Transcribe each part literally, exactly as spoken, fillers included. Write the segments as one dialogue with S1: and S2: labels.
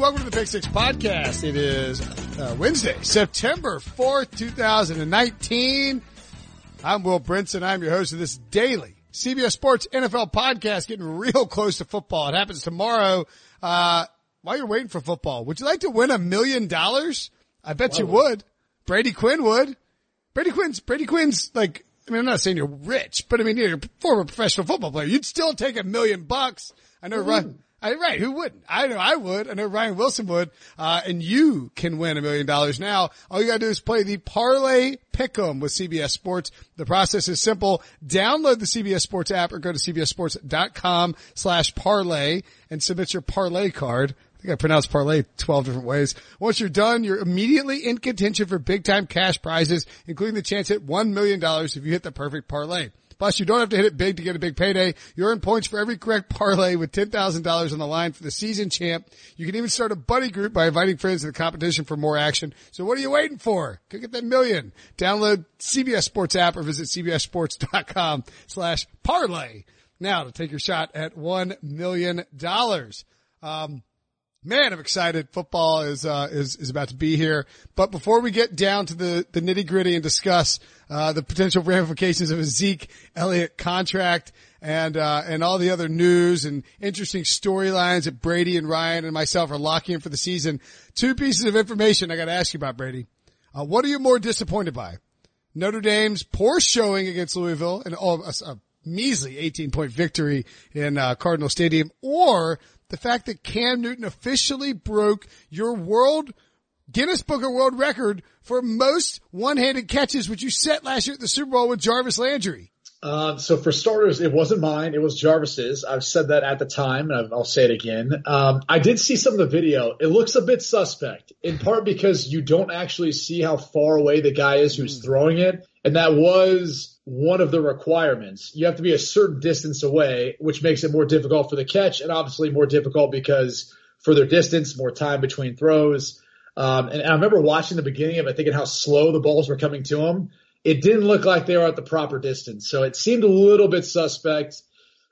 S1: welcome to the Pick Six Podcast. It is uh, Wednesday, September fourth, twenty nineteen. I'm Will Brinson. I'm your host of this daily C B S Sports N F L podcast, getting real close to football. It happens tomorrow. Uh, while you're waiting for football, would you like to win a million dollars? I bet you would. Brady Quinn would. Brady Quinn's, Brady Quinn's like, I mean, I'm not saying you're rich, but I mean, you're a former professional football player. You'd still take a million bucks. I know, Ryan. I, right, who wouldn't? I know I would. I know Ryan Wilson would. Uh, and you can win a million dollars now. All you gotta do is play the Parlay Pick'em with C B S Sports. The process is simple. Download the C B S Sports app or go to cbssports.com slash parlay and submit your parlay card. I think I pronounced parlay twelve different ways. Once you're done, you're immediately in contention for big time cash prizes, including the chance at one million dollars if you hit the perfect parlay. Plus, you don't have to hit it big to get a big payday. You earn points for every correct parlay with ten thousand dollars on the line for the season champ. You can even start a buddy group by inviting friends to the competition for more action. So what are you waiting for? Go get that million. Download C B S Sports app or visit cbssports.com slash parlay now to take your shot at one million dollars. Um, Man, I'm excited. Football is, uh, is, is about to be here. But before we get down to the, the nitty gritty and discuss, uh, the potential ramifications of a Zeke Elliott contract and, uh, and all the other news and interesting storylines that Brady and Ryan and myself are locking in for the season, two pieces of information I got to ask you about, Brady. Uh, what are you more disappointed by? Notre Dame's poor showing against Louisville and oh, a, a measly eighteen point victory in, uh, Cardinal Stadium, or the fact that Cam Newton officially broke your world Guinness Book of World Record for most one-handed catches, which you set last year at the Super Bowl with Jarvis Landry.
S2: Um, so for starters, it wasn't mine. It was Jarvis's. I've said that at the time, and I'll say it again. Um, I did see some of the video. It looks a bit suspect, in part because you don't actually see how far away the guy is who's throwing it. And that was one of the requirements. You have to be a certain distance away, which makes it more difficult for the catch, and obviously more difficult because further distance, more time between throws. Um, and, and I remember watching the beginning of it, thinking how slow the balls were coming to him. It didn't look like they were at the proper distance, so it seemed a little bit suspect.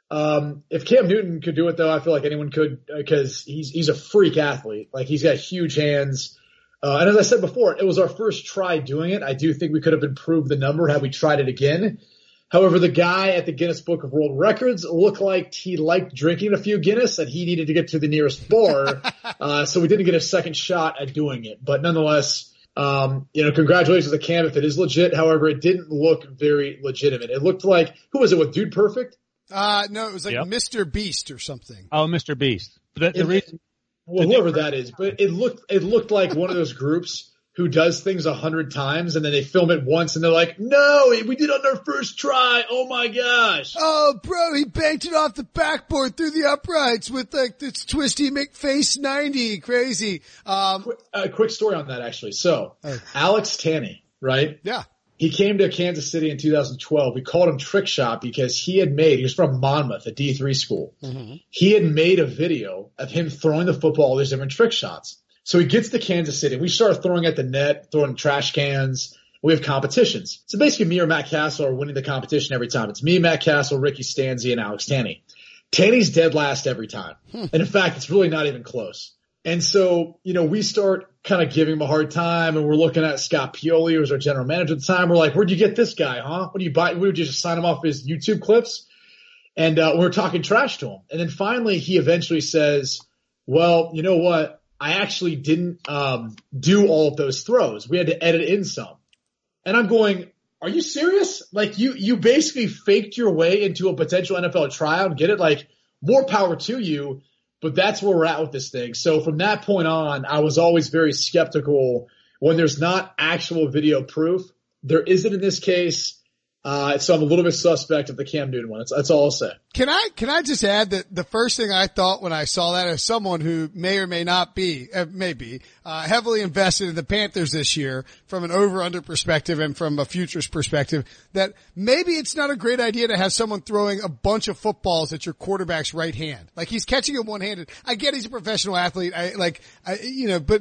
S2: Um, if Cam Newton could do it, though, I feel like anyone could, because he's he's a freak athlete. Like, he's got huge hands. Uh, and as I said before, it was our first try doing it. I do think we could have improved the number had we tried it again. However, the guy at the Guinness Book of World Records looked like he liked drinking a few Guinness and he needed to get to the nearest bar. uh, so we didn't get a second shot at doing it. But nonetheless, um, you know, congratulations to Cam if it is legit. However, it didn't look very legitimate. It looked like, who was it with Dude Perfect?
S1: Uh, no, it was like
S3: Yep.
S1: Mister Beast or something.
S3: Oh, Mister Beast. The, the
S2: It-
S3: reason,
S2: Well, whoever that is, but it looked it looked like one of those groups who does things a hundred times and then they film it once and they're like, "No, we did it on our first try. Oh my gosh!"
S1: Oh, bro, he banked it off the backboard through the uprights with like this twisty McFace ninety. Crazy. Um,
S2: Quick, a quick story on that, actually. So,
S1: Oh.
S2: Alex Tanney, right?
S1: yeah.
S2: He came to Kansas City in two thousand twelve. We called him Trick Shot because he had made, he was from Monmouth, a D three school. Mm-hmm. He had made a video of him throwing the football, all these different trick shots. So he gets to Kansas City. We start throwing at the net, throwing trash cans. We have competitions. So basically me or Matt Castle are winning the competition every time. It's me, Matt Castle, Ricky Stanzi, and Alex Tanney. Tanney's dead last every time. Hmm. And in fact, it's really not even close. And so, you know, we start kind of giving him a hard time, and we're looking at Scott Pioli, who was our general manager at the time. We're like, "Where'd you get this guy, huh? What do you buy? We would just sign him off his YouTube clips." And uh, we we're talking trash to him. And then finally, he eventually says, "Well, you know what? I actually didn't um, do all of those throws. We had to edit in some." And I'm going, "Are you serious? Like, you you basically faked your way into a potential N F L tryout and get it? Like, more power to you." But that's where we're at with this thing. So from that point on, I was always very skeptical when there's not actual video proof. There isn't in this case. Uh, so I'm a little bit suspect of the Cam Newton one. That's, that's all I'll say.
S1: Can I, can I just add that the first thing I thought when I saw that, as someone who may or may not be, uh, maybe, uh, heavily invested in the Panthers this year from an over-under perspective and from a futures perspective, that maybe it's not a great idea to have someone throwing a bunch of footballs at your quarterback's right hand. Like, he's catching them one-handed. I get he's a professional athlete. I, like, I, you know, but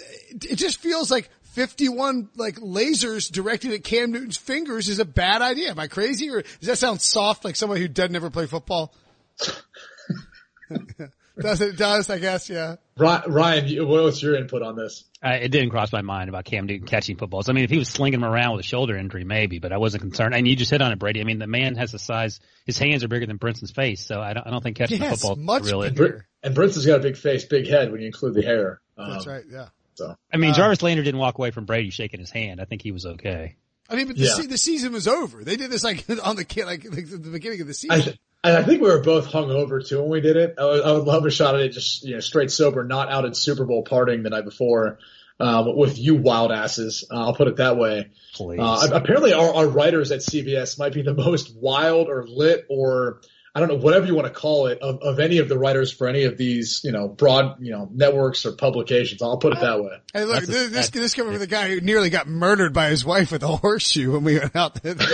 S1: it just feels like fifty-one like lasers directed at Cam Newton's fingers is a bad idea. Am I crazy, or does that sound soft like someone who doesn't ever play football? Does it? Does, I guess, yeah.
S2: Ryan, what's your input on this?
S3: Uh, it didn't cross my mind about Cam Newton catching footballs. I mean, if he was slinging them around with a shoulder injury, maybe, but I wasn't concerned. And you just hit on it, Brady. I mean, the man has the size, his hands are bigger than Brinson's face, so I don't, I don't think catching
S1: yes,
S3: the football
S1: much
S3: is really.
S1: bigger.
S2: And Brinson's got a big face, big head when you include the hair. Um,
S1: That's right, yeah.
S2: So
S3: I mean,
S1: uh,
S3: Jarvis Landry didn't walk away from Brady shaking his hand. I think he was okay.
S1: I mean, but the,
S2: Yeah.
S1: se- the season was over. They did this like on the like, like the beginning of the season.
S2: I, th- I think we were both hungover too when we did it. I would, I would love a shot at it just, you know, straight sober, not out at Super Bowl partying the night before, um, with you wild asses. Uh, I'll put it that way.
S3: Please.
S2: Uh, apparently our, our writers at C B S might be the most wild or lit or I don't know, whatever you want to call it, of, of any of the writers for any of these, you know, broad, you know, networks or publications. I'll put it that way.
S1: Hey, look,
S3: That's a-
S1: this, this,
S3: that's-
S1: this coming from the guy who nearly got murdered by his wife with a horseshoe when we went out there.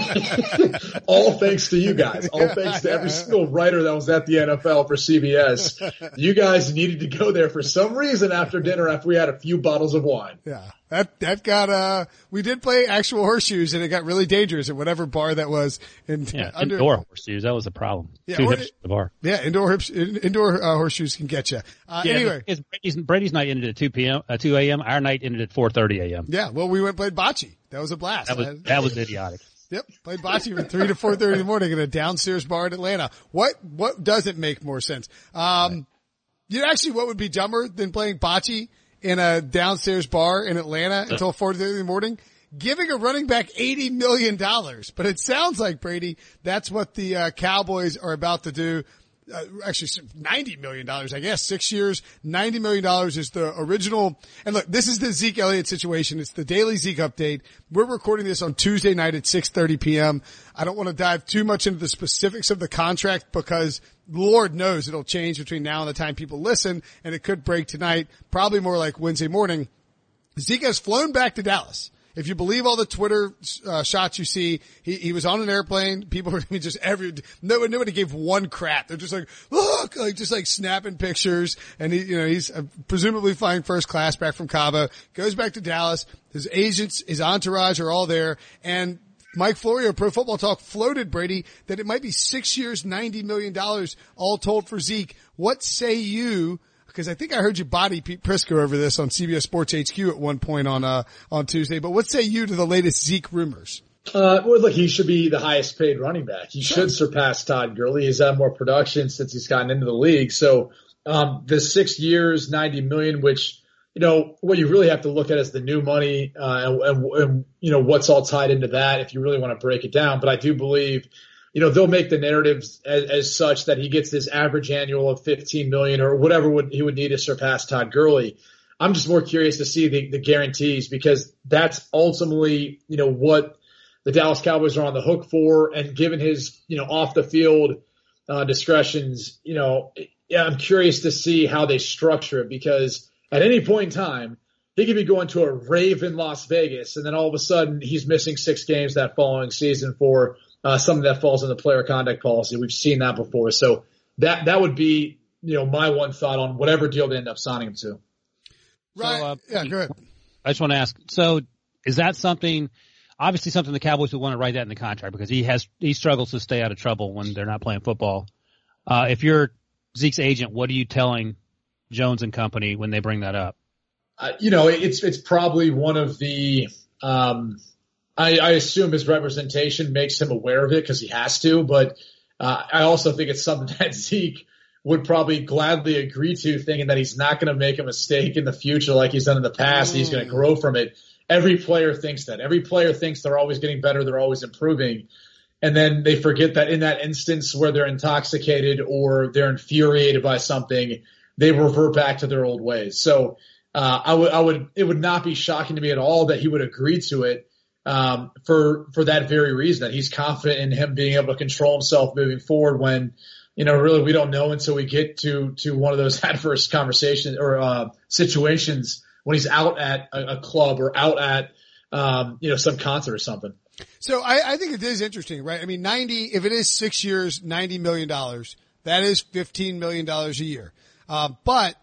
S2: All thanks to you guys. All thanks to every single writer that was at the N F L for C B S. You guys needed to go there for some reason after dinner after we had a few bottles of wine.
S1: Yeah, that that got uh. We did play actual horseshoes, and it got really dangerous at whatever bar that was. In
S3: yeah,
S1: under,
S3: indoor horseshoes. That was the problem.
S1: Yeah,
S3: Two
S1: or-
S3: hips to the bar.
S1: Yeah, indoor hips, in, indoor uh, horseshoes can get you. Uh,
S3: Yeah,
S1: anyway,
S3: it's Brady's, Brady's night ended at two p.m. Uh, two a.m. Our night ended at four thirty a.m.
S1: yeah. Well, we went and played bocce. That was a blast.
S3: That was
S1: man.
S3: that was idiotic.
S1: Yep, played bocce from three to four thirty in the morning at a downstairs bar in Atlanta. What what doesn't make more sense? Um, you know, actually, what would be dumber than playing bocce in a downstairs bar in Atlanta until four thirty in the morning? Giving a running back eighty million dollars. But it sounds like, Brady, that's what the uh, Cowboys are about to do. Uh, actually, ninety million dollars, I guess. Six years, ninety million dollars is the original. And look, this is the Zeke Elliott situation. It's the daily Zeke update. We're recording this on Tuesday night at six thirty p.m. I don't want to dive too much into the specifics of the contract because Lord knows it'll change between now and the time people listen, and it could break tonight, probably more like Wednesday morning. Zeke has flown back to Dallas. If you believe all the Twitter uh, shots you see, he, he was on an airplane. People were I mean, just every no nobody gave one crap. They're just like look, like just like snapping pictures. And he, you know, he's uh, presumably flying first class back from Cabo. Goes back to Dallas. His agents, his entourage are all there. And Mike Florio, Pro Football Talk, floated, Brady, that it might be six years, ninety million dollars all told for Zeke. What say you? Because I think I heard you body Pete Prisco over this on C B S Sports H Q at one point on uh on Tuesday. But what say you to the latest Zeke rumors?
S2: Uh, well, look, he should be the highest paid running back. He
S1: Sure.
S2: should surpass Todd Gurley. He's had more production since he's gotten into the league. So, um, the six years, ninety million, which, you know, what you really have to look at is the new money, uh, and, and, and, you know, what's all tied into that if you really want to break it down. But I do believe, you know, they'll make the narratives as, as such that he gets this average annual of fifteen million or whatever would, he would need to surpass Todd Gurley. I'm just more curious to see the, the guarantees because that's ultimately, you know, what the Dallas Cowboys are on the hook for. And given his, you know, off the field, uh, discretions, you know, yeah, I'm curious to see how they structure it because at any point in time, he could be going to a rave in Las Vegas and then all of a sudden he's missing six games that following season for Uh, something that falls in the player conduct policy. We've seen that before. So that, that would be, you know, my one thought on whatever deal they end up signing him to.
S1: Right.
S3: So, uh,
S1: yeah, go ahead.
S3: I just want to ask, so is that something, obviously something the Cowboys would want to write that in the contract because he has, he struggles to stay out of trouble when they're not playing football. Uh, if you're Zeke's agent, what are you telling Jones and company when they bring that up?
S2: Uh, you know, it's, it's probably one of the, um, I, I assume his representation makes him aware of it because he has to, but uh, I also think it's something that Zeke would probably gladly agree to, thinking that he's not going to make a mistake in the future like he's done in the past. Mm. He's going to grow from it. Every player thinks that. Every player thinks they're always getting better, they're always improving. And then they forget that in that instance where they're intoxicated or they're infuriated by something, they revert back to their old ways. So uh, I would, I would, it would not be shocking to me at all that he would agree to it. Um, for, for that very reason, that he's confident in him being able to control himself moving forward when, you know, really we don't know until we get to, to one of those adverse conversations or, uh, situations when he's out at a, a club or out at, um, you know, some concert or something.
S1: So I, I think it is interesting, right? I mean, ninety, if it is six years, ninety million dollars, that is fifteen million dollars a year. Um, but,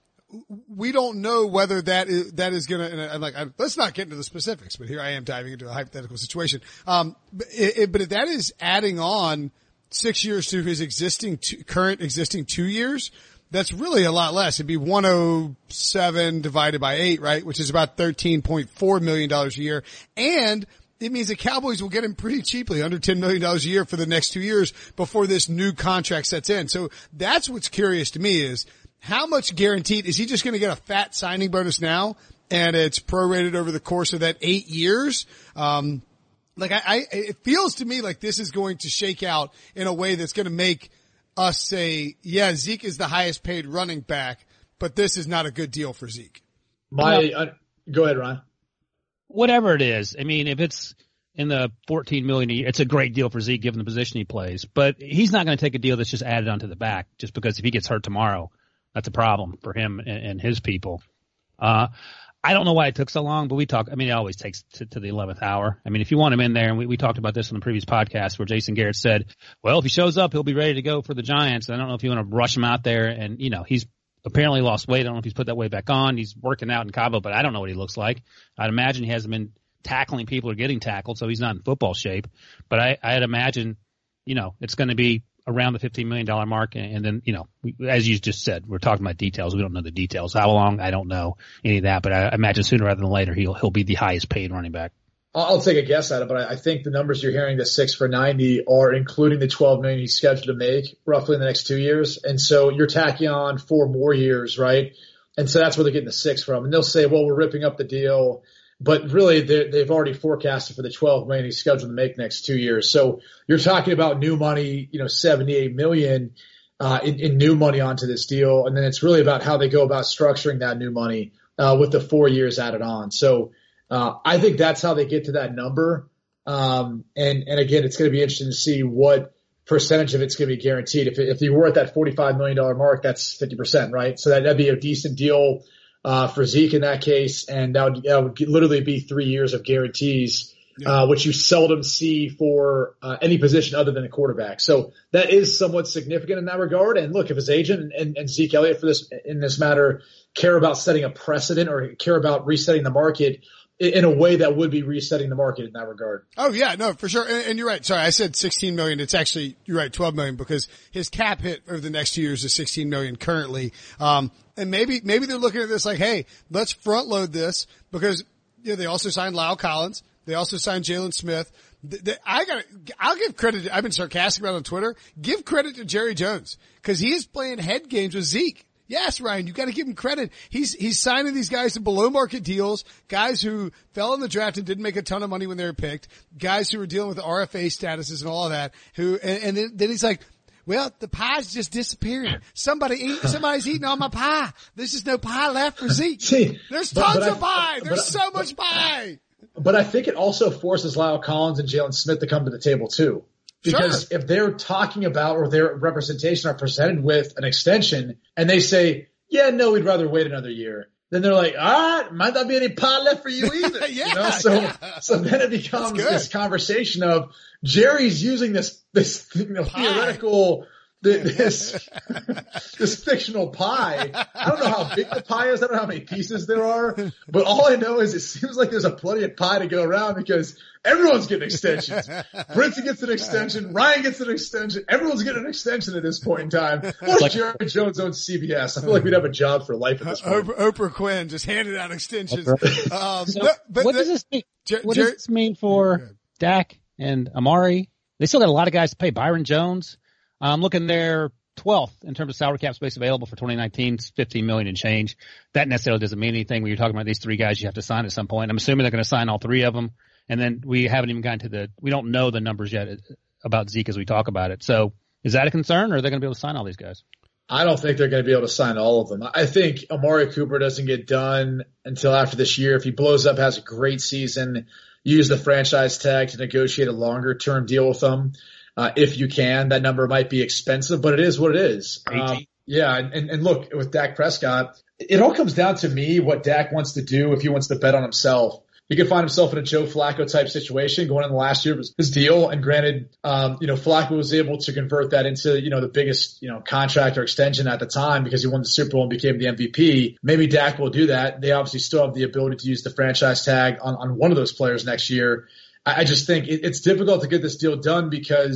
S1: we don't know whether that is, that is going to, and I'm like, I'm, let's not get into the specifics, but here I am diving into a hypothetical situation. Um, but, it, but if that is adding on six years to his existing, two, current existing two years, that's really a lot less. It'd be one hundred seven divided by eight, right? Which is about thirteen point four million dollars a year. And it means the Cowboys will get him pretty cheaply, under ten million dollars a year for the next two years before this new contract sets in. So that's what's curious to me is how much guaranteed, is he just going to get a fat signing bonus now and it's prorated over the course of that eight years? Um, like I, I, it feels to me like this is going to shake out in a way that's going to make us say, yeah, Zeke is the highest paid running back, but this is not a good deal for Zeke.
S2: My, uh, go ahead, Ryan.
S3: Whatever it is, I mean, if it's in the fourteen million dollars a year, it's a great deal for Zeke given the position he plays. But he's not going to take a deal that's just added onto the back just because if he gets hurt tomorrow, that's a problem for him and, and his people. Uh, I don't know why it took so long, but we talk. I mean, it always takes to, to the eleventh hour. I mean, if you want him in there, and we, we talked about this in the previous podcast where Jason Garrett said, well, if he shows up, he'll be ready to go for the Giants. I don't know if you want to rush him out there. And, you know, he's apparently lost weight. I don't know if he's put that weight back on. He's working out in Cabo, but I don't know what he looks like. I'd imagine he hasn't been tackling people or getting tackled, so he's not in football shape. But I, I'd imagine, you know, it's going to be around the fifteen million dollars mark. And, and then, you know, we, as you just said, we're talking about details. We don't know the details. How long? I don't know any of that. But I imagine sooner rather than later, he'll he'll be the highest paid running back.
S2: I'll take a guess at it, but I think the numbers you're hearing, the six for ninety, are including the twelve million he's scheduled to make roughly in the next two years. And so you're tacking on four more years, right? And so that's where they're getting the six from. And they'll say, well, we're ripping up the deal, but really they've already forecasted for the twelve million he's scheduled to make next two years. So you're talking about new money, you know, seventy-eight million uh, in, in new money onto this deal. And then it's really about how they go about structuring that new money uh, with the four years added on. So Uh, I think that's how they get to that number. Um, and, and again, it's going to be interesting to see what percentage of it's going to be guaranteed. If, if you were at that forty-five million dollars mark, that's fifty percent, right? So that, that'd be a decent deal, uh, for Zeke in that case. And that would, that would literally be three years of guarantees, yeah. uh, which you seldom see for, uh, any position other than a quarterback. So that is somewhat significant in that regard. And look, if his agent and, and, and Zeke Elliott for this, in this matter, care about setting a precedent or care about resetting the market in a way that would be resetting the market in that regard.
S1: Oh yeah, no, for sure. And, and you're right. Sorry, I said sixteen million. It's actually, you're right, twelve million because his cap hit over the next two years is sixteen million currently. Um, and maybe, maybe they're looking at this like, hey, let's front load this because, you know, they also signed Lyle Collins. They also signed Jalen Smith. They, they, I got I'll give credit. I've been sarcastic about it on Twitter. Give credit to Jerry Jones because he is playing head games with Zeke. Yes, Ryan, you got to give him credit. He's he's signing these guys to below market deals, guys who fell in the draft and didn't make a ton of money when they were picked, guys who were dealing with R F A statuses and all of that. Who and, and then, then he's like, well, the pie's just disappearing. Somebody eat, somebody's eating all my pie. There's just no pie left for Zeke.
S2: See,
S1: There's
S2: but,
S1: tons
S2: but
S1: of
S2: I,
S1: pie. There's
S2: but,
S1: so much pie.
S2: But I think it also forces Lyle Collins and Jalen Smith to come to the table too. Because
S1: Sure.
S2: if they're talking about or their representation are presented with an extension and they say, yeah, no, we'd rather wait another year. Then they're like, all right, might not be any pie left for you either.
S1: yeah,
S2: you know? So,
S1: yeah.
S2: so then it becomes this conversation of Jerry's using this, this, you know, theoretical, this, this fictional pie. I don't know how big the pie is. I don't know how many pieces there are, but all I know is it seems like there's a plenty of pie to go around because everyone's getting extensions. Brinson gets an extension. Ryan gets an extension. Everyone's getting an extension at this point in time. What if Jerry Jones owns C B S? I feel like we'd have a job for life at this point.
S1: Oprah, Oprah Quinn just handed out extensions. Um,
S3: So
S1: no, but
S3: what
S1: the,
S3: does this mean?
S1: Jer-
S3: What
S1: Jer-
S3: does this mean for Dak and Amari? They still got a lot of guys to pay. Byron Jones, I'm looking there twelfth in terms of salary cap space available for twenty nineteen, fifteen million and change. That necessarily doesn't mean anything when you're talking about these three guys you have to sign at some point. I'm assuming they're going to sign all three of them. And then we haven't even gotten to the, we don't know the numbers yet about Zeke as we talk about it. So is that a concern or are they going to be able to sign all these guys?
S2: I don't think they're going to be able to sign all of them. I think Amari Cooper doesn't get done until after this year. If he blows up, has a great season, use the franchise tag to negotiate a longer term deal with them. Uh, if you can, that number might be expensive, but it is what it is. Um, yeah. And, and look, with Dak Prescott, it all comes down to me, what Dak wants to do if he wants to bet on himself. He could find himself in a Joe Flacco type situation going in the last year of his, his deal. And granted, um, you know, Flacco was able to convert that into, you know, the biggest, you know, contract or extension at the time because he won the Super Bowl and became the M V P. Maybe Dak will do that. They obviously still have the ability to use the franchise tag on, on one of those players next year. I, I just think it, it's difficult to get this deal done because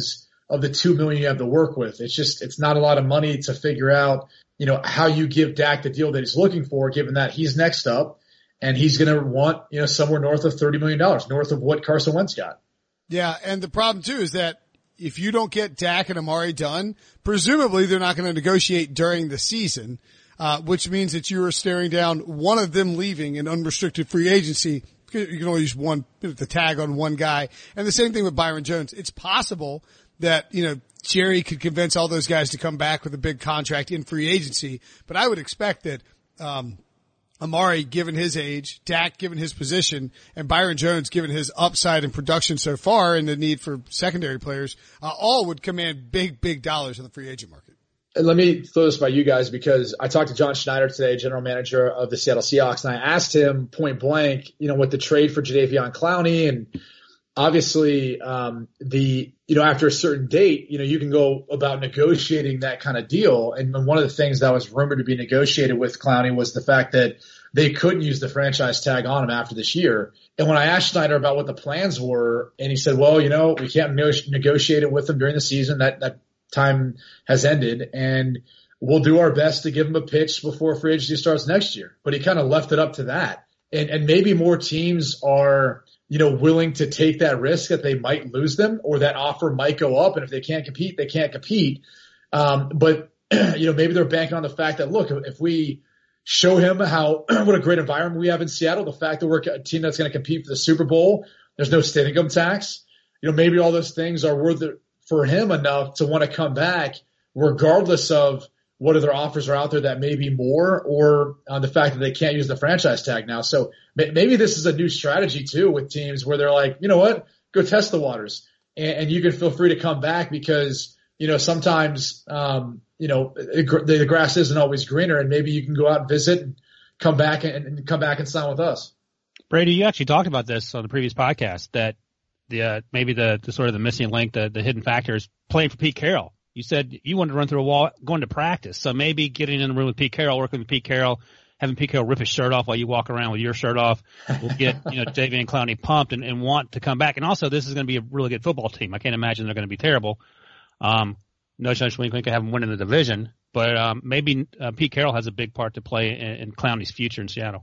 S2: of the two million you have to work with. It's just, it's not a lot of money to figure out, you know, how you give Dak the deal that he's looking for, given that he's next up and he's going to want, you know, somewhere north of thirty million dollars, north of what Carson Wentz got.
S1: Yeah. And the problem too is that if you don't get Dak and Amari done, presumably they're not going to negotiate during the season, uh, which means that you are staring down one of them leaving in unrestricted free agency. You can only use one, the tag on one guy. And the same thing with Byron Jones. It's possible that, you know, Jerry could convince all those guys to come back with a big contract in free agency. But I would expect that, um, Amari, given his age, Dak, given his position, and Byron Jones, given his upside in production so far and the need for secondary players, uh, all would command big, big dollars in the free agent market.
S2: And let me throw this by you guys, because I talked to John Schneider today, general manager of the Seattle Seahawks, and I asked him point blank, you know, with the trade for Jadeveon Clowney, and obviously, um, the, you know, after a certain date, you know, you can go about negotiating that kind of deal. And one of the things that was rumored to be negotiated with Clowney was the fact that they couldn't use the franchise tag on him after this year. And when I asked Schneider about what the plans were, and he said, well, you know, we can't negotiate it with him during the season. That, that time has ended, and we'll do our best to give him a pitch before free agency starts next year. But he kind of left it up to that. And, and maybe more teams are, you know, willing to take that risk that they might lose them, or that offer might go up. And if they can't compete, they can't compete. Um, but, you know, maybe they're banking on the fact that, look, if we show him how, what a great environment we have in Seattle, the fact that we're a team that's going to compete for the Super Bowl, there's no state income tax, you know, maybe all those things are worth it for him enough to want to come back, regardless of what other offers are out there that may be more, or on the fact that they can't use the franchise tag now. So maybe this is a new strategy too with teams where they're like, you know what, go test the waters, and, and you can feel free to come back, because, you know, sometimes, um, you know, it, the grass isn't always greener, and maybe you can go out and visit and come back and, and come back and sign with us.
S3: Brady, you actually talked about this on the previous podcast, that the, uh, maybe the, the sort of the missing link, the, the hidden factor is playing for Pete Carroll. You said you wanted to run through a wall going to practice. So maybe getting in the room with Pete Carroll, working with Pete Carroll, having Pete Carroll rip his shirt off while you walk around with your shirt off will get, you know, Jadeveon Clowney pumped and, and want to come back. And also, this is going to be a really good football team. I can't imagine they're going to be terrible. Um, no chance we can have them win in the division, but um, maybe uh, Pete Carroll has a big part to play in, in Clowney's future in Seattle.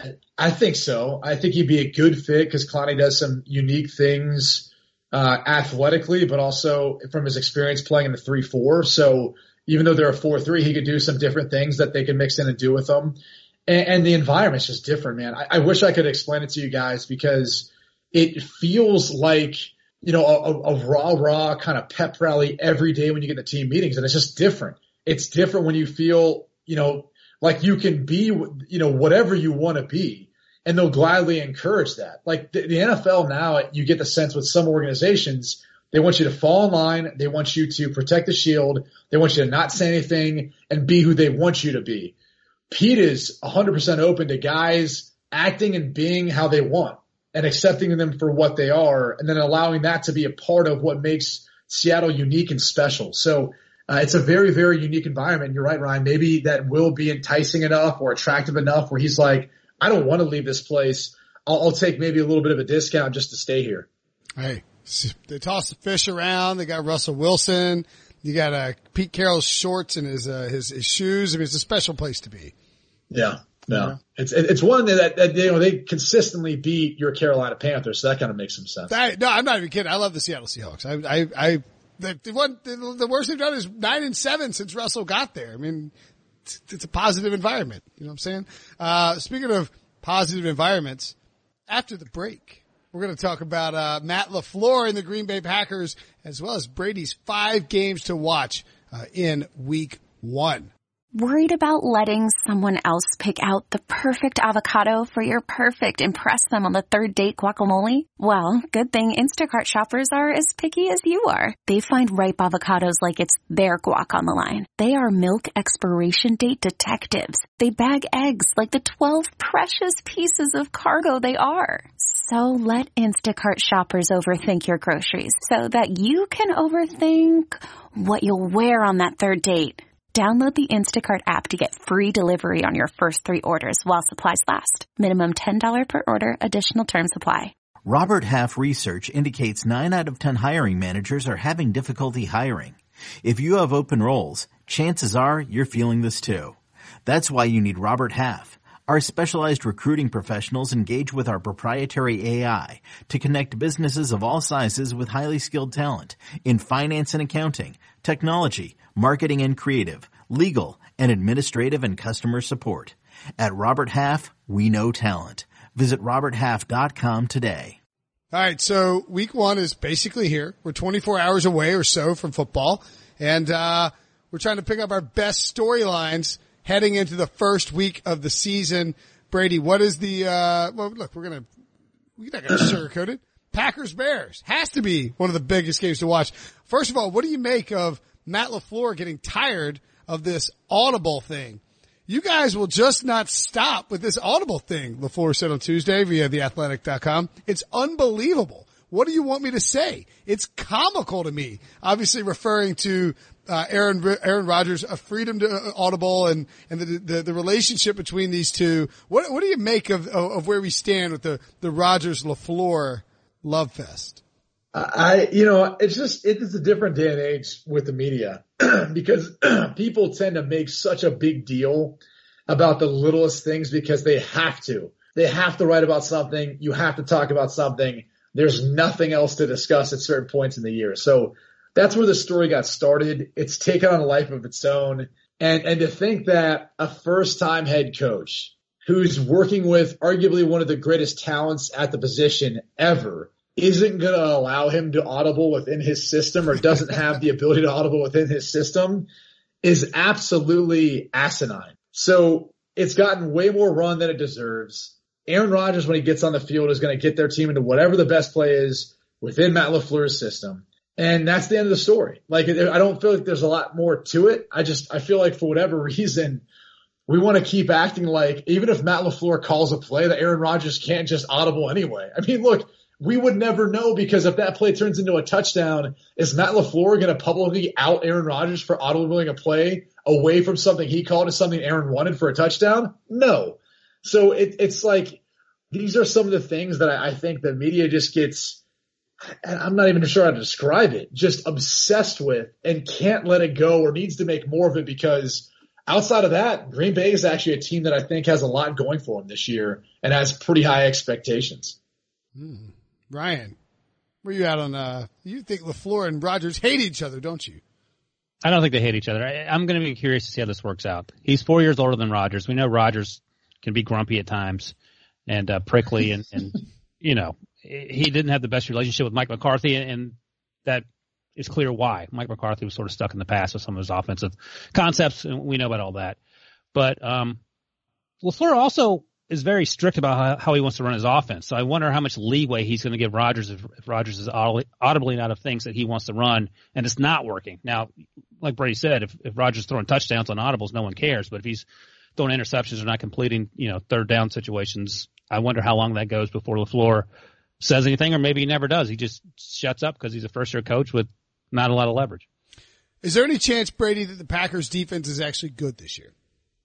S2: I think so. I think he'd be a good fit because Clowney does some unique things Uh, athletically, but also from his experience playing in the three four. So even though they're a four three, he could do some different things that they can mix in and do with them. And, and the environment's just different, man. I, I wish I could explain it to you guys, because it feels like, you know, a, a raw, raw kind of pep rally every day when you get to team meetings. And it's just different. It's different when you feel, you know, like you can be, you know, whatever you want to be. And they'll gladly encourage that. Like the, the N F L now, you get the sense with some organizations, they want you to fall in line. They want you to protect the shield. They want you to not say anything and be who they want you to be. Pete is one hundred percent open to guys acting and being how they want and accepting them for what they are, and then allowing that to be a part of what makes Seattle unique and special. So uh, it's a very, very unique environment. You're right, Ryan. Maybe that will be enticing enough or attractive enough where he's like, I don't want to leave this place. I'll, I'll take maybe a little bit of a discount just to stay here.
S1: Hey, they toss the fish around. They got Russell Wilson. You got uh, Pete Carroll's shorts and his, uh, his his shoes. I mean, it's a special place to be.
S2: Yeah, no, yeah. it's it's one that, that you know they consistently beat your Carolina Panthers, so that kind of makes some sense.
S1: I, no, I'm not even kidding. I love the Seattle Seahawks. I I, I the, the one the, the worst they've done is nine and seven since Russell got there. I mean, it's, it's a positive environment. You know what I'm saying? Uh, speaking of positive environments, after the break, we're going to talk about uh, Matt LaFleur and the Green Bay Packers, as well as Brady's five games to watch uh, in week one.
S4: Worried about letting someone else pick out the perfect avocado for your perfect impress them on the third date guacamole? Well, good thing Instacart shoppers are as picky as you are. They find ripe avocados like it's their guac on the line. They are milk expiration date detectives. They bag eggs like the twelve precious pieces of cargo they are. So let Instacart shoppers overthink your groceries so that you can overthink what you'll wear on that third date. Download the Instacart app to get free delivery on your first three orders while supplies last. Minimum ten dollars per order. Additional terms apply.
S5: Robert Half research indicates nine out of ten hiring managers are having difficulty hiring. If you have open roles, chances are you're feeling this too. That's why you need Robert Half. Our specialized recruiting professionals engage with our proprietary A I to connect businesses of all sizes with highly skilled talent in finance and accounting, technology, marketing and creative, legal, and administrative and customer support. At Robert Half, we know talent. Visit robert half dot com today.
S1: All right, so week one is basically here. We're twenty-four hours away or so from football, and uh we're trying to pick up our best storylines heading into the first week of the season. Brady, what is the, uh, well, look, we're going to, we're not going to sugarcoat it. Packers Bears has to be one of the biggest games to watch. First of all, what do you make of Matt LaFleur getting tired of this audible thing? You guys will just not stop with this audible thing, LaFleur said on Tuesday via the athletic dot com. It's unbelievable. What do you want me to say? It's comical to me. Obviously referring to uh, Aaron Aaron Rodgers, a freedom to uh, audible, and and the, the the relationship between these two. What what do you make of of, of where we stand with the the Rodgers LaFleur love fest?
S2: I you know it's just it is a different day and age with the media because people tend to make such a big deal about the littlest things because they have to. They have to write about something. You have to talk about something. There's nothing else to discuss at certain points in the year. So that's where the story got started. It's taken on a life of its own. And, and to think that a first time head coach who's working with arguably one of the greatest talents at the position ever isn't going to allow him to audible within his system or doesn't have the ability to audible within his system is absolutely asinine. So it's gotten way more run than it deserves. Aaron Rodgers, when he gets on the field, is going to get their team into whatever the best play is within Matt LaFleur's system. And that's the end of the story. Like, I don't feel like there's a lot more to it. I just, I feel like for whatever reason, we want to keep acting like even if Matt LaFleur calls a play that Aaron Rodgers can't just audible anyway. I mean, look, we would never know because if that play turns into a touchdown, is Matt LaFleur going to publicly out Aaron Rodgers for audibling a play away from something he called to something Aaron wanted for a touchdown? No. So it, it's like these are some of the things that I, I think the media just gets, and I'm not even sure how to describe it, just obsessed with and can't let it go or needs to make more of it because outside of that, Green Bay is actually a team that I think has a lot going for them this year and has pretty high expectations.
S1: Hmm. Ryan, where you at on, uh, you think LaFleur and Rodgers hate each other, don't you?
S3: I don't think they hate each other. I, I'm going to be curious to see how this works out. He's four years older than Rodgers. We know Rodgers can be grumpy at times and uh, prickly, and, and you know he didn't have the best relationship with Mike McCarthy, and, and that is clear why. Mike McCarthy was sort of stuck in the past with some of his offensive concepts, and we know about all that. But um, LaFleur also is very strict about how, how he wants to run his offense. So I wonder how much leeway he's going to give Rodgers if, if Rodgers is audibly, audibly out of things that he wants to run and it's not working. Now, like Brady said, if, if Rodgers is throwing touchdowns on audibles, no one cares. But if he's throwing interceptions or not completing, you know, third down situations, I wonder how long that goes before LaFleur says anything, or maybe he never does. He just shuts up because he's a first-year coach with not a lot of leverage.
S1: Is there any chance, Brady, that the Packers' defense is actually good this year?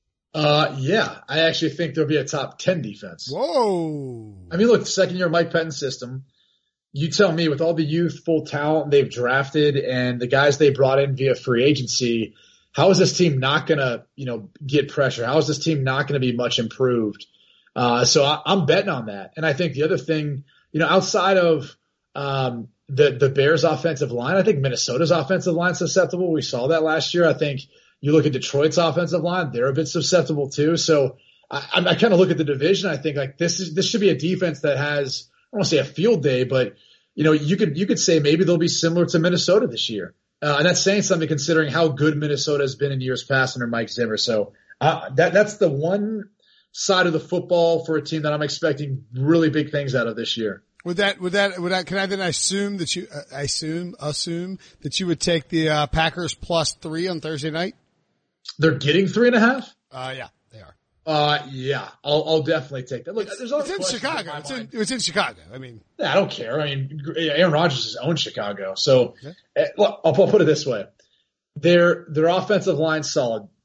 S2: Uh, yeah, I actually think there'll be a top ten defense.
S1: Whoa.
S2: I mean, look, the second year Mike Pettin system, you tell me with all the youthful talent they've drafted and the guys they brought in via free agency, how is this team not going to, you know, get pressure? How is this team not going to be much improved? Uh, so I, I'm betting on that. And I think the other thing, you know, outside of, um, the, the Bears offensive line, I think Minnesota's offensive line is susceptible. We saw that last year. I think you look at Detroit's offensive line, they're a bit susceptible too. So I, I kind of look at the division. I think like this is, this should be a defense that has, I don't want to say a field day, but you know, you could, you could say maybe they'll be similar to Minnesota this year. Uh, and that's saying something considering how good Minnesota has been in years past under Mike Zimmer. So uh, that, that's the one side of the football for a team that I'm expecting really big things out of this year.
S1: Would that, would that, would that, can I then assume that you, uh, I assume, assume that you would take the, uh, Packers plus three on Thursday night?
S2: They're getting three and a half?
S1: Uh, yeah, they are.
S2: Uh, yeah, I'll, I'll definitely take that. Look,
S1: it's,
S2: there's
S1: it's in Chicago. It's in, it's in Chicago. I mean,
S2: yeah, I don't care. I mean, Aaron Rodgers has owned Chicago. So okay. uh, look, I'll, I'll put it this way. Their, their offensive line's solid.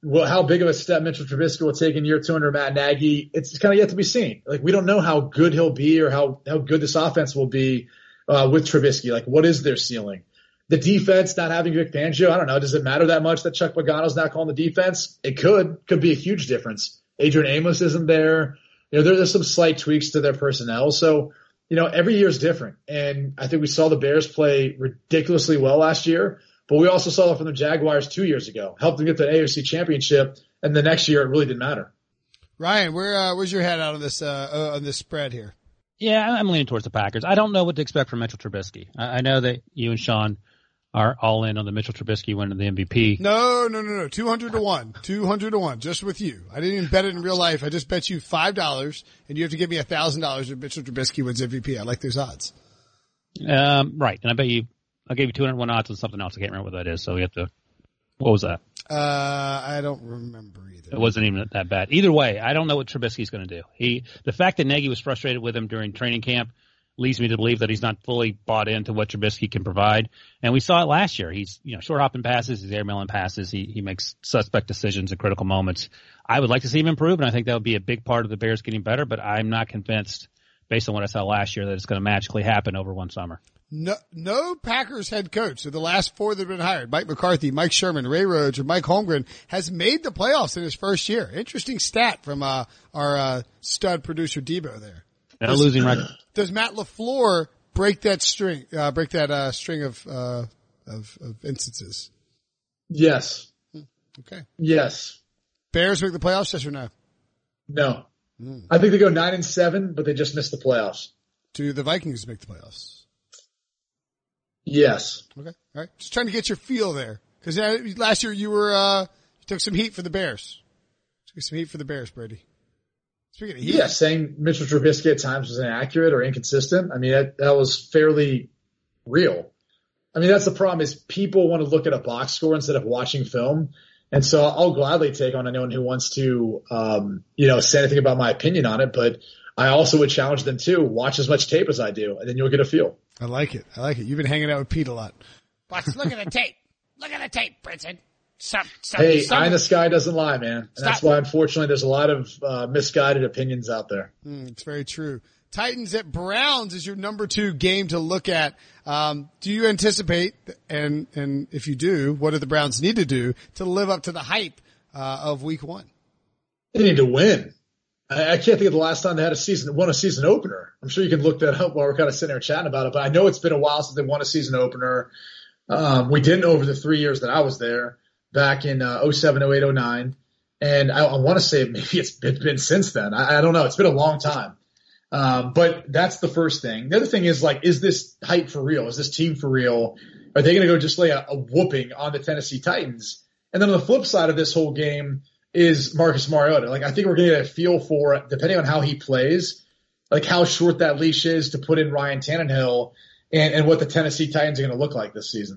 S2: well, how big of a step Mitchell Trubisky will take in year two under Matt Nagy, it's kind of yet to be seen. Like, we don't know how good he'll be or how, how good this offense will be uh, with Trubisky. Like, what is their ceiling? The defense not having Vic Fangio, I don't know. Does it matter that much that Chuck Pagano's not calling the defense? It could. Could be a huge difference. Adrian Amos isn't there. You know, there, there's some slight tweaks to their personnel. So, you know, every year is different. And I think we saw the Bears play ridiculously well last year. But we also saw it from the Jaguars two years ago. Helped them get the A F C Championship, and the next year it really didn't matter.
S1: Ryan, where uh, where's your head out on this uh, on this spread here?
S3: Yeah, I'm leaning towards the Packers. I don't know what to expect from Mitchell Trubisky. I, I know that you and Sean are all in on the Mitchell Trubisky winning the M V P.
S1: No, no, no, no. Two hundred to one. Two hundred to one. Just with you. I didn't even bet it in real life. I just bet you five dollars, and you have to give me a thousand dollars if Mitchell Trubisky wins M V P. I like those odds.
S3: Um, right, and I bet you. I gave you two hundred one odds on something else. I can't remember what that is. So we have to. What was that?
S1: Uh, I don't remember either.
S3: It wasn't even that bad. Either way, I don't know what Trubisky's going to do. He, the fact that Nagy was frustrated with him during training camp leads me to believe that he's not fully bought into what Trubisky can provide. And we saw it last year. He's, you know, short hopping passes, he's air mailing passes. He, he makes suspect decisions at critical moments. I would like to see him improve, and I think that would be a big part of the Bears getting better, but I'm not convinced, based on what I saw last year, that it's going to magically happen over one summer.
S1: No, no Packers head coach. So the last four that have been hired, Mike McCarthy, Mike Sherman, Ray Rhodes, or Mike Holmgren, has made the playoffs in his first year. Interesting stat from uh, our uh, stud producer Debo there.
S3: No does, losing record.
S1: Does Matt LaFleur break that string? Uh, break that uh, string of, uh, of of instances?
S2: Yes.
S1: Okay.
S2: Yes.
S1: Bears make the playoffs? Yes or no?
S2: No.
S1: Mm.
S2: I think they go nine and seven, but they just missed the playoffs.
S1: Do the Vikings make the playoffs?
S2: Yes.
S1: Okay. All right. Just trying to get your feel there. Cause uh, last year you were, uh, you took some heat for the Bears. Took some heat for the Bears, Brady. Speaking of heat.
S2: Yeah, saying Mitchell Trubisky at times was inaccurate or inconsistent. I mean, that, that was fairly real. I mean, that's the problem is people want to look at a box score instead of watching film. And so I'll gladly take on anyone who wants to, um, you know, say anything about my opinion on it. But I also would challenge them to watch as much tape as I do, and then you'll get a feel.
S1: I like it. I like it. You've been hanging out with Pete a lot.
S6: Watch, look at the tape. Look at the tape, Brinson. Some, some,
S2: hey,
S6: some,
S2: eye in the sky doesn't lie, man. And
S6: Stop.
S2: that's why, unfortunately, there's a lot of uh, misguided opinions out there.
S1: Mm, it's very true. Titans at Browns is your number two game to look at. Um, do you anticipate, and and if you do, what do the Browns need to do to live up to the hype uh, of Week One?
S2: They need to win. I, I can't think of the last time they had a season won a season opener. I'm sure you can look that up while we're kind of sitting here chatting about it. But I know it's been a while since they won a season opener. Um, we didn't over the three years that I was there back in uh, oh seven, oh eight, oh nine, and I, I want to say maybe it's been, been since then. I, I don't know. It's been a long time. Um, but that's the first thing. The other thing is, like, is this hype for real? Is this team for real? Are they going to go just lay a, a whooping on the Tennessee Titans? And then on the flip side of this whole game is Marcus Mariota. Like, I think we're going to get a feel for, depending on how he plays, like how short that leash is to put in Ryan Tannehill and, and what the Tennessee Titans are going to look like this season.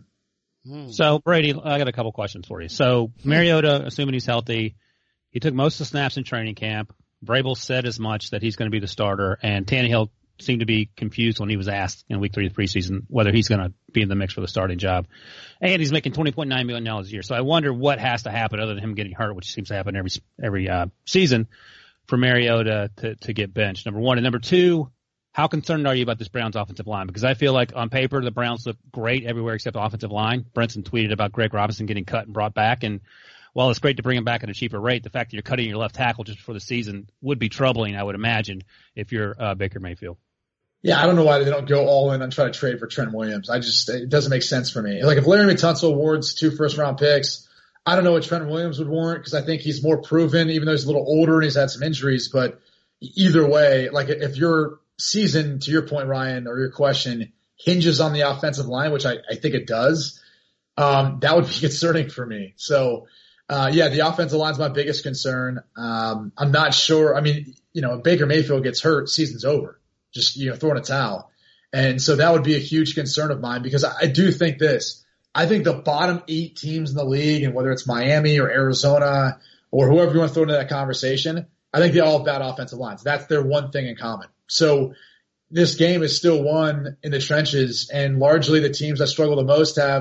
S3: So, Brady, I got a couple questions for you. So, Mariota, assuming he's healthy, he took most of the snaps in training camp. Vrabel said as much that he's going to be the starter, and Tannehill seemed to be confused when he was asked in week three of the preseason whether he's going to be in the mix for the starting job. And he's making twenty point nine million dollars a year. So I wonder what has to happen other than him getting hurt, which seems to happen every every uh, season, for Mariota to, to get benched, number one. And number two, how concerned are you about this Browns offensive line? Because I feel like on paper the Browns look great everywhere except the offensive line. Brinson tweeted about Greg Robinson getting cut and brought back, and while it's great to bring him back at a cheaper rate, the fact that you're cutting your left tackle just before the season would be troubling, I would imagine, if you're uh, Baker Mayfield.
S2: Yeah, I don't know why they don't go all in and try to trade for Trent Williams. I just, it doesn't make sense for me. Like, if Larry Tunsil awards two first round picks, I don't know what Trent Williams would warrant because I think he's more proven, even though he's a little older and he's had some injuries. But either way, like, if your season, to your point, Ryan, or your question, hinges on the offensive line, which I, I think it does, um, that would be concerning for me. So, Uh, yeah, the offensive line's my biggest concern. Um, I'm not sure. I mean, you know, if Baker Mayfield gets hurt, season's over. Just, you know, throwing a towel. And so that would be a huge concern of mine because I, I do think this. I think the bottom eight teams in the league, and whether it's Miami or Arizona or whoever you want to throw into that conversation, I think they all have bad offensive lines. That's their one thing in common. So this game is still won in the trenches, and largely the teams that struggle the most have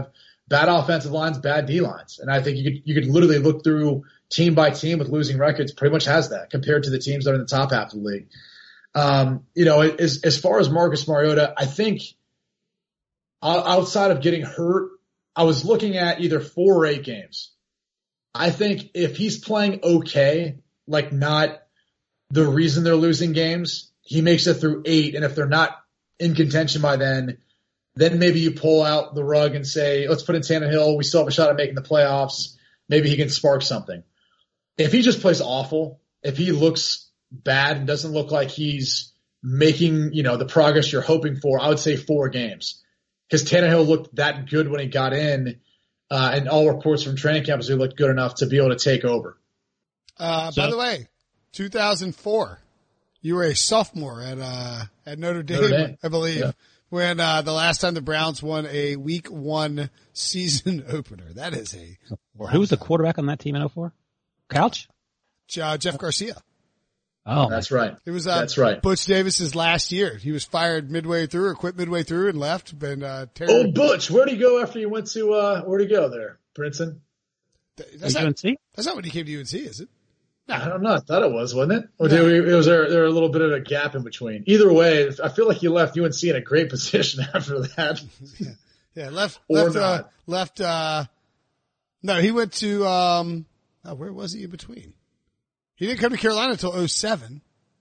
S2: bad offensive lines, bad D lines. And I think you could, you could literally look through team by team with losing records, pretty much has that compared to the teams that are in the top half of the league. Um, you know, as, as far as Marcus Mariota, I think outside of getting hurt, I was looking at either four or eight games. I think if he's playing okay, like not the reason they're losing games, he makes it through eight. And if they're not in contention by then, then maybe you pull out the rug and say, let's put in Tannehill. We still have a shot at making the playoffs. Maybe he can spark something. If he just plays awful, if he looks bad and doesn't look like he's making, you know, the progress you're hoping for, I would say four games. Because Tannehill looked that good when he got in, uh, and all reports from training camp is he looked good enough to be able to take over.
S1: Uh,
S3: so,
S1: by the way, two thousand four, you were a sophomore at, uh, at Notre Dame,
S2: Notre Dame.
S1: I believe,
S2: Yeah.
S1: when, uh, the last time the Browns won a week one season opener. That is a,
S3: who was the quarterback on that team in oh four? Couch?
S1: uh, Jeff Garcia.
S3: Oh,
S2: That's right.
S1: It was, uh,
S2: That's right.
S1: Butch Davis's last year. He was fired midway through or quit midway through and left. And, uh, Terry,
S2: Oh, Butch, where'd he go after you went to, uh, where'd he go there, Princeton?
S1: that's
S3: U
S1: not,
S3: N C?
S1: that's not when he came to U N C, is it?
S2: I don't know. I thought it was, wasn't it? Or did we, was there, there a little bit of a gap in between? Either way, I feel like he left U N C in a great position after that.
S1: Yeah. Yeah. Left,
S2: Or
S1: left, uh,
S2: not.
S1: left, uh, no, he went to, um, oh, where was he in between? He didn't come to Carolina until oh seven.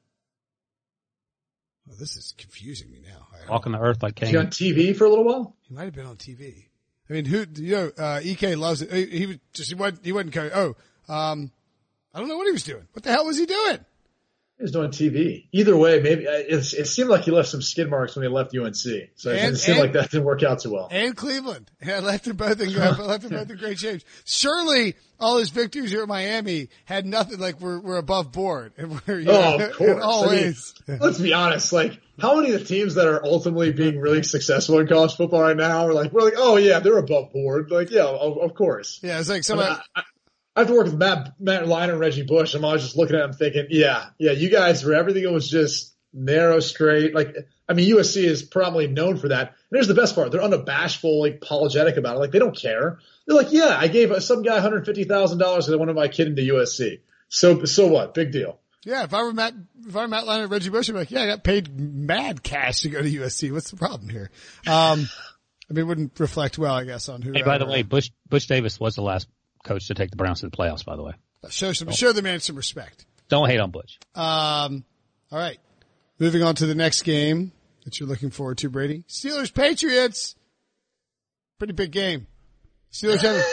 S1: Oh, this is confusing me now. I don't
S3: Walking the earth like
S2: Was he on
S3: Cain.
S2: T V for a little while?
S1: He might have been on T V. I mean, who, you know, uh, E K loves it. He, he was just, he wasn't, he wasn't coming. Oh, um, I don't know what he was doing. What the hell was he doing?
S2: He was doing T V. Either way, maybe it, it seemed like he left some skid marks when he left U N C. So it,
S1: And-
S2: it seemed
S1: and-
S2: like that didn't work out too well.
S1: And Cleveland. Yeah, left them both in, left them both in great shape. Surely all his victories here at Miami had nothing like we're, we're above board. And we're, you
S2: Oh,
S1: know,
S2: of course.
S1: in all
S2: I mean,
S1: ways.
S2: let's be honest. Like, how many of the teams that are ultimately being really successful in college football right now are like, we're like, oh yeah, they're above board. Like, yeah, of, of course.
S1: Yeah, it's like
S2: I,
S1: somebody,
S2: mean, I, I have to work with Matt, Matt Lyon and Reggie Bush. I'm always just looking at them thinking, yeah, yeah, you guys were, everything was just narrow, straight. Like, I mean, U S C is probably known for that. And here's the best part. They're unabashful, like, apologetic about it. Like, they don't care. They're like, yeah, I gave some guy one hundred fifty thousand dollars because I wanted my kid into U S C. So, so what? Big deal.
S1: yeah, if I were Matt, if I were Matt Lyon and Reggie Bush, I'd be like, yeah, I got paid mad cash to go to U S C. What's the problem here? Um, I mean, it wouldn't reflect well, I guess, on who.
S3: Hey, by the way, Bush Bush Davis was the last coach to take the Browns to the playoffs, by the way.
S1: show some, show the man some respect.
S3: Don't hate on Bush.
S1: Um, all right. Moving on to the next game that you're looking forward to, Brady. Steelers Patriots. Pretty big game. Steelers have,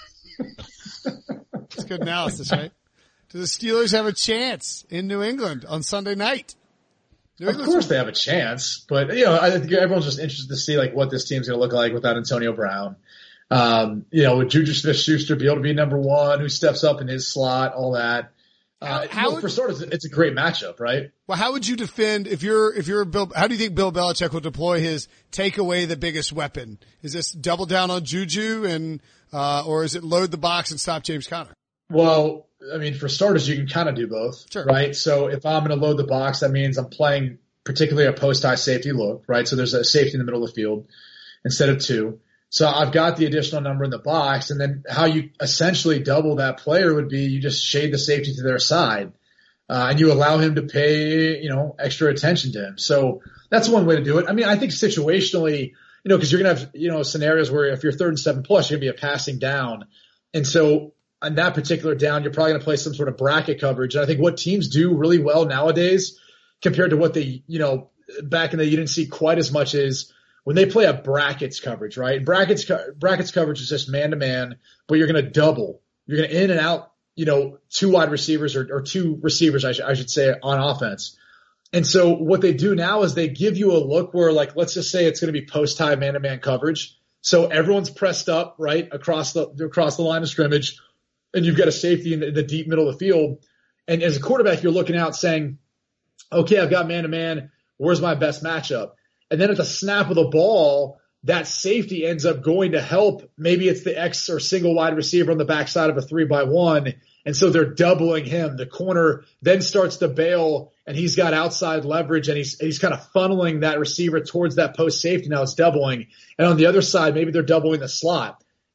S1: it's good analysis, right? Do the Steelers have a chance in New England on Sunday night? New
S2: Of
S1: England's-
S2: course they have a chance, but you know, I think everyone's just interested to see like what this team's going to look like without Antonio Brown. Um, you know, would Juju Smith-Schuster be able to be number one? Who steps up in his slot? All that. Uh,
S1: How
S2: you know,
S1: would-
S2: for starters, it's a great matchup, right?
S1: Well, how would you defend if you're if you're Bill? How do you think Bill Belichick will deploy his take away the biggest weapon? Is this double down on Juju and uh, or is it load the box and stop James Conner?
S2: Well, I mean, for starters, you can kind of do both,
S1: Sure.
S2: right? So if I'm going to load the box, that means I'm playing particularly a post-high safety look, right? So there's a safety in the middle of the field instead of two. So I've got the additional number in the box, and then how you essentially double that player would be you just shade the safety to their side, uh, and you allow him to pay, you know, extra attention to him. So that's one way to do it. I mean, I think situationally, you know, because you're going to have, you know, scenarios where if you're third and seven plus, you're going to be a passing down. And so on that particular down, you're probably going to play some sort of bracket coverage. And I think what teams do really well nowadays compared to what they, you know, back in the, you didn't see quite as much is when they play a brackets coverage, right? Brackets, co- brackets coverage is just man to man, but you're going to double. You're going to in and out, you know, two wide receivers or, or two receivers, I, sh- I should say, on offense. And so what they do now is they give you a look where, like, let's just say it's going to be post-high man-to-man coverage. So everyone's pressed up, right, across the across the line of scrimmage, and you've got a safety in the, in the deep middle of the field. And as a quarterback, you're looking out saying, okay, I've got man-to-man. Where's my best matchup? And then at the snap of the ball, that safety ends up going to help. Maybe it's the X or single wide receiver on the backside of a three by one. And so they're doubling him. The corner then starts to bail, and he's got outside leverage, and he's he's kind of funneling that receiver towards that post safety. Now it's doubling. And on the other side, maybe they're doubling the slot.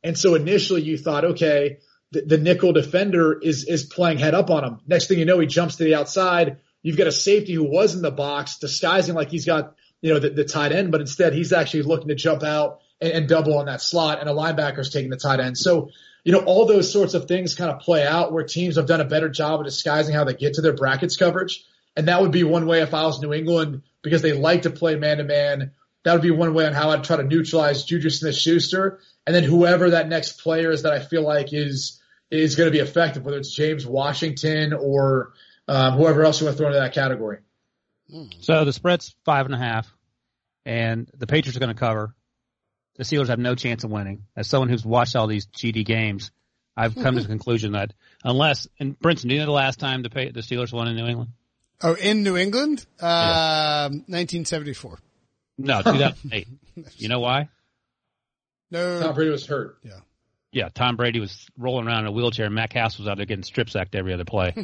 S2: And so initially you thought, okay, the, the nickel defender is, is playing head up on him. Next thing you know, he jumps to the outside. You've got a safety who was in the box disguising like he's got, you know, the, the tight end, but instead he's actually looking to jump out and, and double on that slot, and a linebacker's taking the tight end. So, you know, all those sorts of things kind of play out where teams have done a better job of disguising how they get to their brackets coverage. And that would be one way if I was New England, because they like to play man-to-man. That would be one way on how I'd try to neutralize Juju Smith-Schuster. And then whoever that next player is that I feel like is is going to be effective, whether it's James Washington or um, whoever else you want to throw into that category.
S3: So the spread's five and a half, and the Patriots are going to cover. The Steelers have no chance of winning. As someone who's watched all these G D games, I've come to the conclusion that unless – and Brinson, do you know the last time the the Steelers won in New England?
S1: Oh, in New England? Uh, yeah. nineteen seventy-four.
S3: No, two thousand eight. You know why?
S1: No.
S2: Tom Brady was hurt.
S1: Yeah.
S3: Yeah, Tom Brady was rolling around in a wheelchair, and Matt Castle was out there getting strip sacked every other play.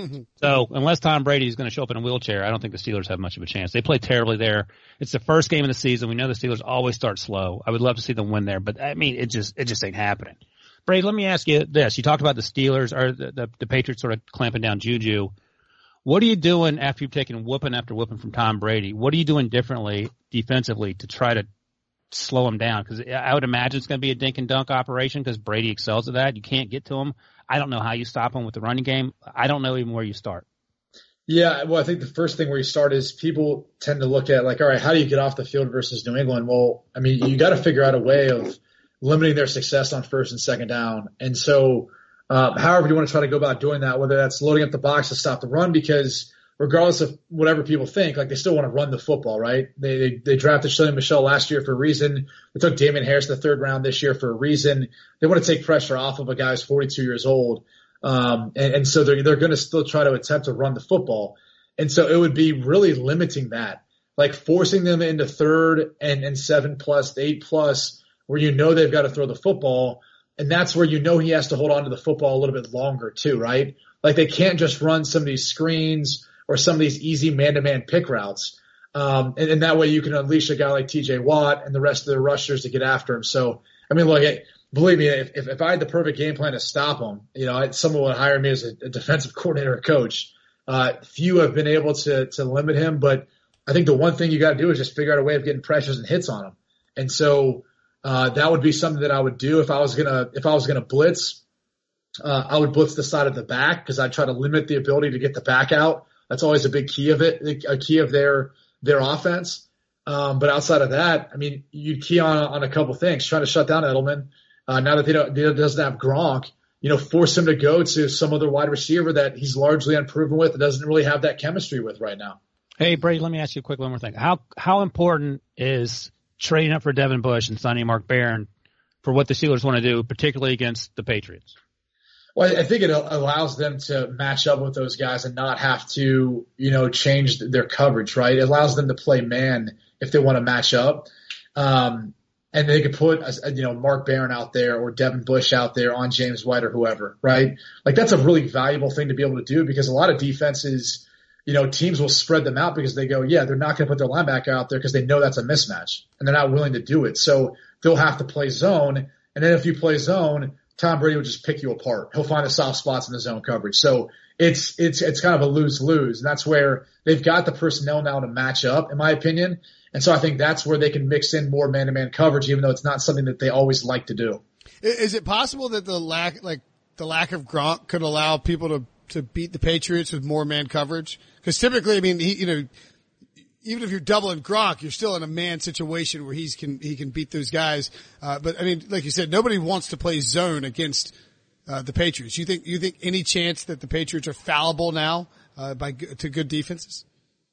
S3: So unless Tom Brady is going to show up in a wheelchair, I don't think the Steelers have much of a chance. They play terribly there. It's the first game of the season. We know the Steelers always start slow. I would love to see them win there, but I mean, it just it just ain't happening. Brady, let me ask you this: you talked about the Steelers or the, the, the Patriots sort of clamping down Juju. What are you doing after you've taken whooping after whooping from Tom Brady? What are you doing differently defensively to try to slow him down? Because I would imagine it's going to be a dink and dunk operation because Brady excels at that. You can't get to him. I don't know how you stop him with the running game. I don't know even where you start.
S2: Yeah, well, I think the first thing where you start is people tend to look at like, all right, how do you get off the field versus New England? Well, I mean, you got to figure out a way of limiting their success on first and second down. And so um, however you want to try to go about doing that, whether that's loading up the box to stop the run, because regardless of whatever people think, like they still want to run the football, right? They they, they drafted Shelley Michelle last year for a reason. They took Damian Harris the third round this year for a reason. They want to take pressure off of a guy who's forty-two years old. Um, and, and so they're, they're going to still try to attempt to run the football. And so it would be really limiting that, like forcing them into third and, and seven plus, eight plus, where you know they've got to throw the football. And that's where you know he has to hold on to the football a little bit longer too, right? Like they can't just run some of these screens or some of these easy man-to-man pick routes. Um, and, and that way you can unleash a guy like T J Watt and the rest of the rushers to get after him. So, I mean, look, it, believe me, if, if, if I had the perfect game plan to stop him, you know, someone would hire me as a, a defensive coordinator or coach. Uh, few have been able to, to limit him, but I think the one thing you got to do is just figure out a way of getting pressures and hits on him. And so, uh, that would be something that I would do if I was going to, if I was going to blitz. Uh, I would blitz the side of the back because I'd try to limit the ability to get the back out. That's always a big key of it, a key of their, their offense. Um, but outside of that, I mean, you'd key on, on a couple things, trying to shut down Edelman. Uh, now that they don't, they doesn't have Gronk, you know, force him to go to some other wide receiver that he's largely unproven with and doesn't really have that chemistry with right now.
S3: Hey, Brady, let me ask you a quick one more thing. How, how important is trading up for Devin Bush and signing Mark Barron for what the Steelers want to do, particularly against the Patriots?
S2: Well, I think it allows them to match up with those guys and not have to, you know, change their coverage, right? It allows them to play man if they want to match up. Um, and they could put, a, you know, Mark Barron out there or Devin Bush out there on James White or whoever, right? Like that's a really valuable thing to be able to do because a lot of defenses, you know, teams will spread them out because they go, yeah, they're not going to put their linebacker out there because they know that's a mismatch and they're not willing to do it. So they'll have to play zone. And then if you play zone, Tom Brady will just pick you apart. He'll find the soft spots in the zone coverage. So it's, it's, it's kind of a lose-lose. And that's where they've got the personnel now to match up, in my opinion. And so I think that's where they can mix in more man-to-man coverage, even though it's not something that they always like to do.
S1: Is it possible that the lack, like the lack of Gronk could allow people to, to beat the Patriots with more man coverage? Because typically, I mean, he, you know, even if you're doubling Gronk, you're still in a man situation where he's can, he can beat those guys. Uh, but I mean, like you said, nobody wants to play zone against, uh, the Patriots. You think, you think any chance that the Patriots are fallible now, uh, by, to good defenses?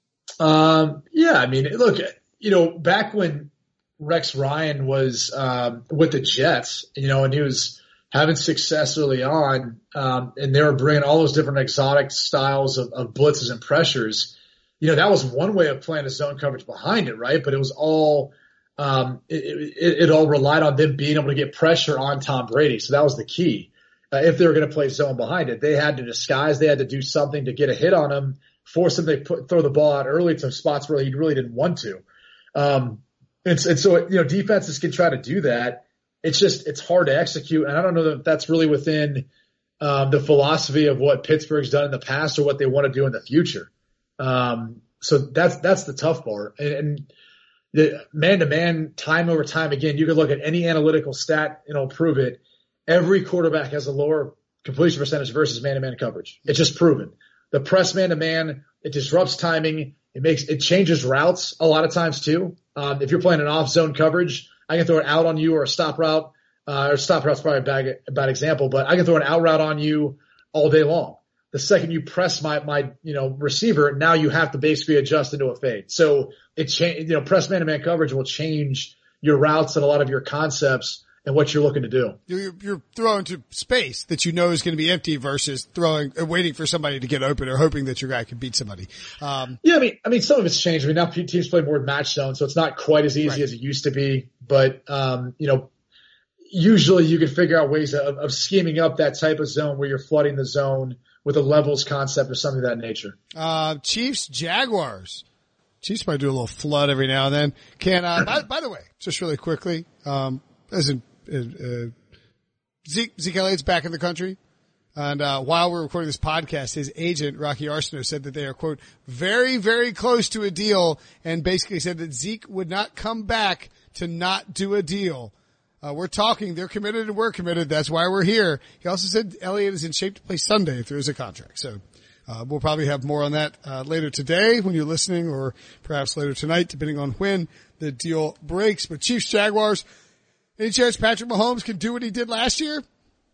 S2: Um, yeah, I mean, look, you know, back when Rex Ryan was, um, with the Jets, you know, and he was having success early on, um, and they were bringing all those different exotic styles of, of blitzes and pressures. You know, that was one way of playing a zone coverage behind it, right? But it was all, um, it, it, it all relied on them being able to get pressure on Tom Brady. So that was the key. Uh, if they were going to play zone behind it, they had to disguise, they had to do something to get a hit on him, force him to put, throw the ball out early to spots where he really didn't want to. Um, and, and so, you know, defenses can try to do that. it's just, it's hard to execute. And I don't know that that's really within um, the philosophy of what Pittsburgh's done in the past or what they want to do in the future. Um, so that's, that's the tough part. And, and the man to man, time over time, again, you can look at any analytical stat and it'll prove it. Every quarterback has a lower completion percentage versus man to man coverage. It's just proven. The press man to man, it disrupts timing. It makes, it changes routes a lot of times too. Um, if you're playing an off zone coverage, I can throw it out on you or a stop route, uh, or stop route's probably a bad, a bad example, but I can throw an out route on you all day long. The second you press my, my, you know, receiver, now you have to basically adjust into a fade. So it change, you know, press man to man coverage will change your routes and a lot of your concepts and what you're looking to do.
S1: You're, you're throwing to space that you know is going to be empty versus throwing, uh, waiting for somebody to get open or hoping that your guy can beat somebody. Um,
S2: yeah, I mean, I mean, some of it's changed. I mean, now teams play more match zone, so it's not quite as easy
S1: right.
S2: as it used to be. But, um, you know, usually you can figure out ways of, of scheming up that type of zone where you're flooding the zone with a levels concept or something of that nature.
S1: Uh, Chiefs, Jaguars. Chiefs might do a little flood every now and then. Can, uh, by, by the way, just really quickly, um, as in, uh, Zeke, Zeke Elliott's back in the country. And, uh, while we're recording this podcast, his agent, Rocky Arsenault, said that they are, quote, very, very close to a deal and basically said that Zeke would not come back to not do a deal. Uh, we're talking, they're committed and we're committed. That's why we're here. He also said Elliott is in shape to play Sunday if there is a contract. So, uh, we'll probably have more on that, uh, later today when you're listening or perhaps later tonight, depending on when the deal breaks. But Chiefs, Jaguars, any chance Patrick Mahomes can do what he did last year?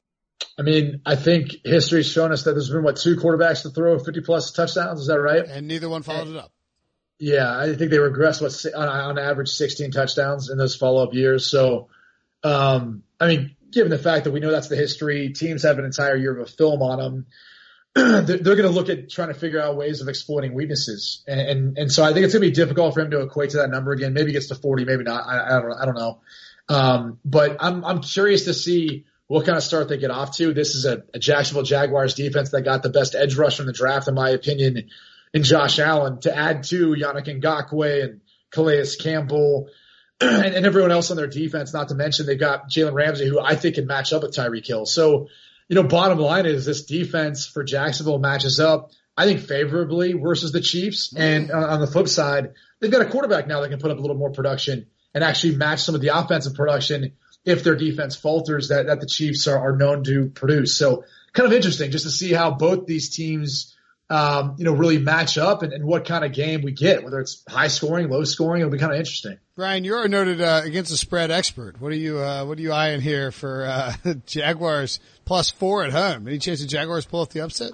S2: I mean, I think history's shown us that there's been, what, two quarterbacks to throw fifty plus touchdowns. Is that right?
S1: And neither one followed and, it up.
S2: Yeah, I think they regressed, what, on, on average sixteen touchdowns in those follow-up years. So, Um, I mean, given the fact that we know that's the history, teams have an entire year of a film on them. they're, they're going to look at trying to figure out ways of exploiting weaknesses. And, and, and so I think it's going to be difficult for him to equate to that number again. Maybe he gets to forty, maybe not. I, I don't, I don't know. Um, but I'm, I'm curious to see what kind of start they get off to. This is a, a Jacksonville Jaguars defense that got the best edge rusher in the draft, in my opinion, in Josh Allen, to add to Yannick Ngakoue and Calais Campbell. And, and everyone else on their defense, not to mention they've got Jalen Ramsey, who I think can match up with Tyreek Hill. So, you know, bottom line is this defense for Jacksonville matches up, I think, favorably versus the Chiefs. And on, on the flip side, they've got a quarterback now that can put up a little more production and actually match some of the offensive production if their defense falters that, that the Chiefs are, are known to produce. So kind of interesting just to see how both these teams Um, you know, really match up and, and what kind of game we get, whether it's high scoring, low scoring. It'll be kind of interesting.
S1: Brian, you're a noted, uh, against the spread expert. What are you, uh, what are you eyeing here for, uh, Jaguars plus four at home? Any chance the Jaguars pull off the upset?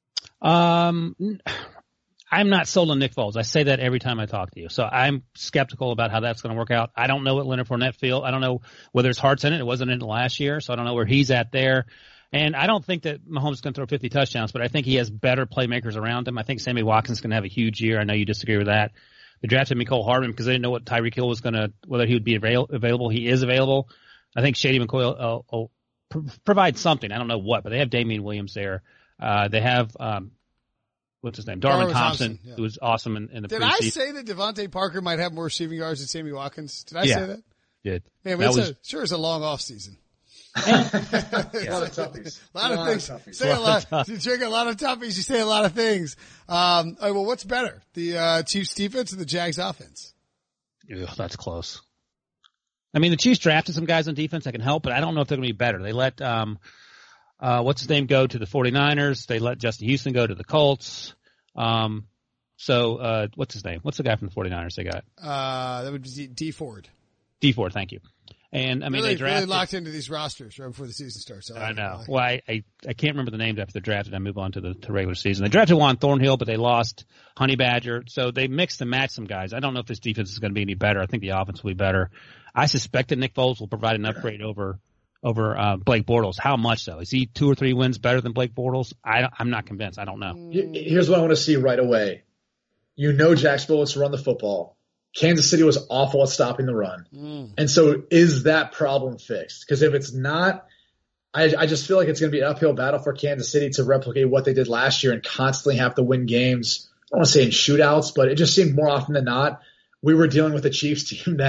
S3: Um, I'm not sold on Nick Foles. I say that every time I talk to you. So I'm skeptical about how that's going to work out. I don't know what Leonard Fournette feels. I don't know whether his heart's in it. It wasn't in it last year. So I don't know where he's at there. And I don't think that Mahomes is going to throw fifty touchdowns, but I think he has better playmakers around him. I think Sammy Watkins is going to have a huge year. I know you disagree with that. They drafted Mecole Hardman because they didn't know what Tyreek Hill was going to, whether he would be avail- available. He is available. I think Shady McCoy will, will, will pr- provide something. I don't know what, but they have Damian Williams there. Uh, they have, um, what's his name? Darwin
S1: Darwin
S3: Thompson,
S1: Thompson, yeah.
S3: who was awesome in, in the
S1: Did
S3: preseason.
S1: I say that Devontae Parker might have more receiving yards than Sammy Watkins? Did I
S3: yeah,
S1: say that?
S3: Did.
S1: Man,
S3: that
S1: it's
S3: was,
S1: a, sure it's a long off season.
S2: Yeah. A lot of toughies.
S1: A lot of
S2: a
S1: things.
S2: Lot of
S1: Say a lot. You drink a lot of toughies. You say a lot of things. Um, all right, well, what's better, the uh, Chiefs defense or the Jags offense?
S3: Ugh, that's close. I mean, the Chiefs drafted some guys on defense that can help, but I don't know if they're going to be better. They let um, uh, what's his name go to the 49ers. They let Justin Houston go to the Colts. Um, so uh, what's his name? What's the guy from the 49ers they got?
S1: Uh, that would be D Ford.
S3: D Ford, thank you. And I mean,
S1: really,
S3: they drafted.
S1: really locked into these rosters right before the season starts. I, like
S3: I know.
S1: It.
S3: Well, I, I I can't remember the names after they're drafted. I move on to the to regular season. They drafted Juan Thornhill, but they lost Honey Badger. So they mixed and matched some guys. I don't know if this defense is going to be any better. I think the offense will be better. I suspect that Nick Foles will provide an upgrade over over uh, Blake Bortles. How much so? Is he two or three wins better than Blake Bortles? I I'm not convinced. I don't know.
S2: Here's what I want to see right away. You know Jacksonville wants to run the football. Kansas City was awful at stopping the run. Mm. And so is that problem fixed? Because if it's not, I, I just feel like it's going to be an uphill battle for Kansas City to replicate what they did last year and constantly have to win games. I don't want to say in shootouts, but it just seemed more often than not we were dealing with a Chiefs team that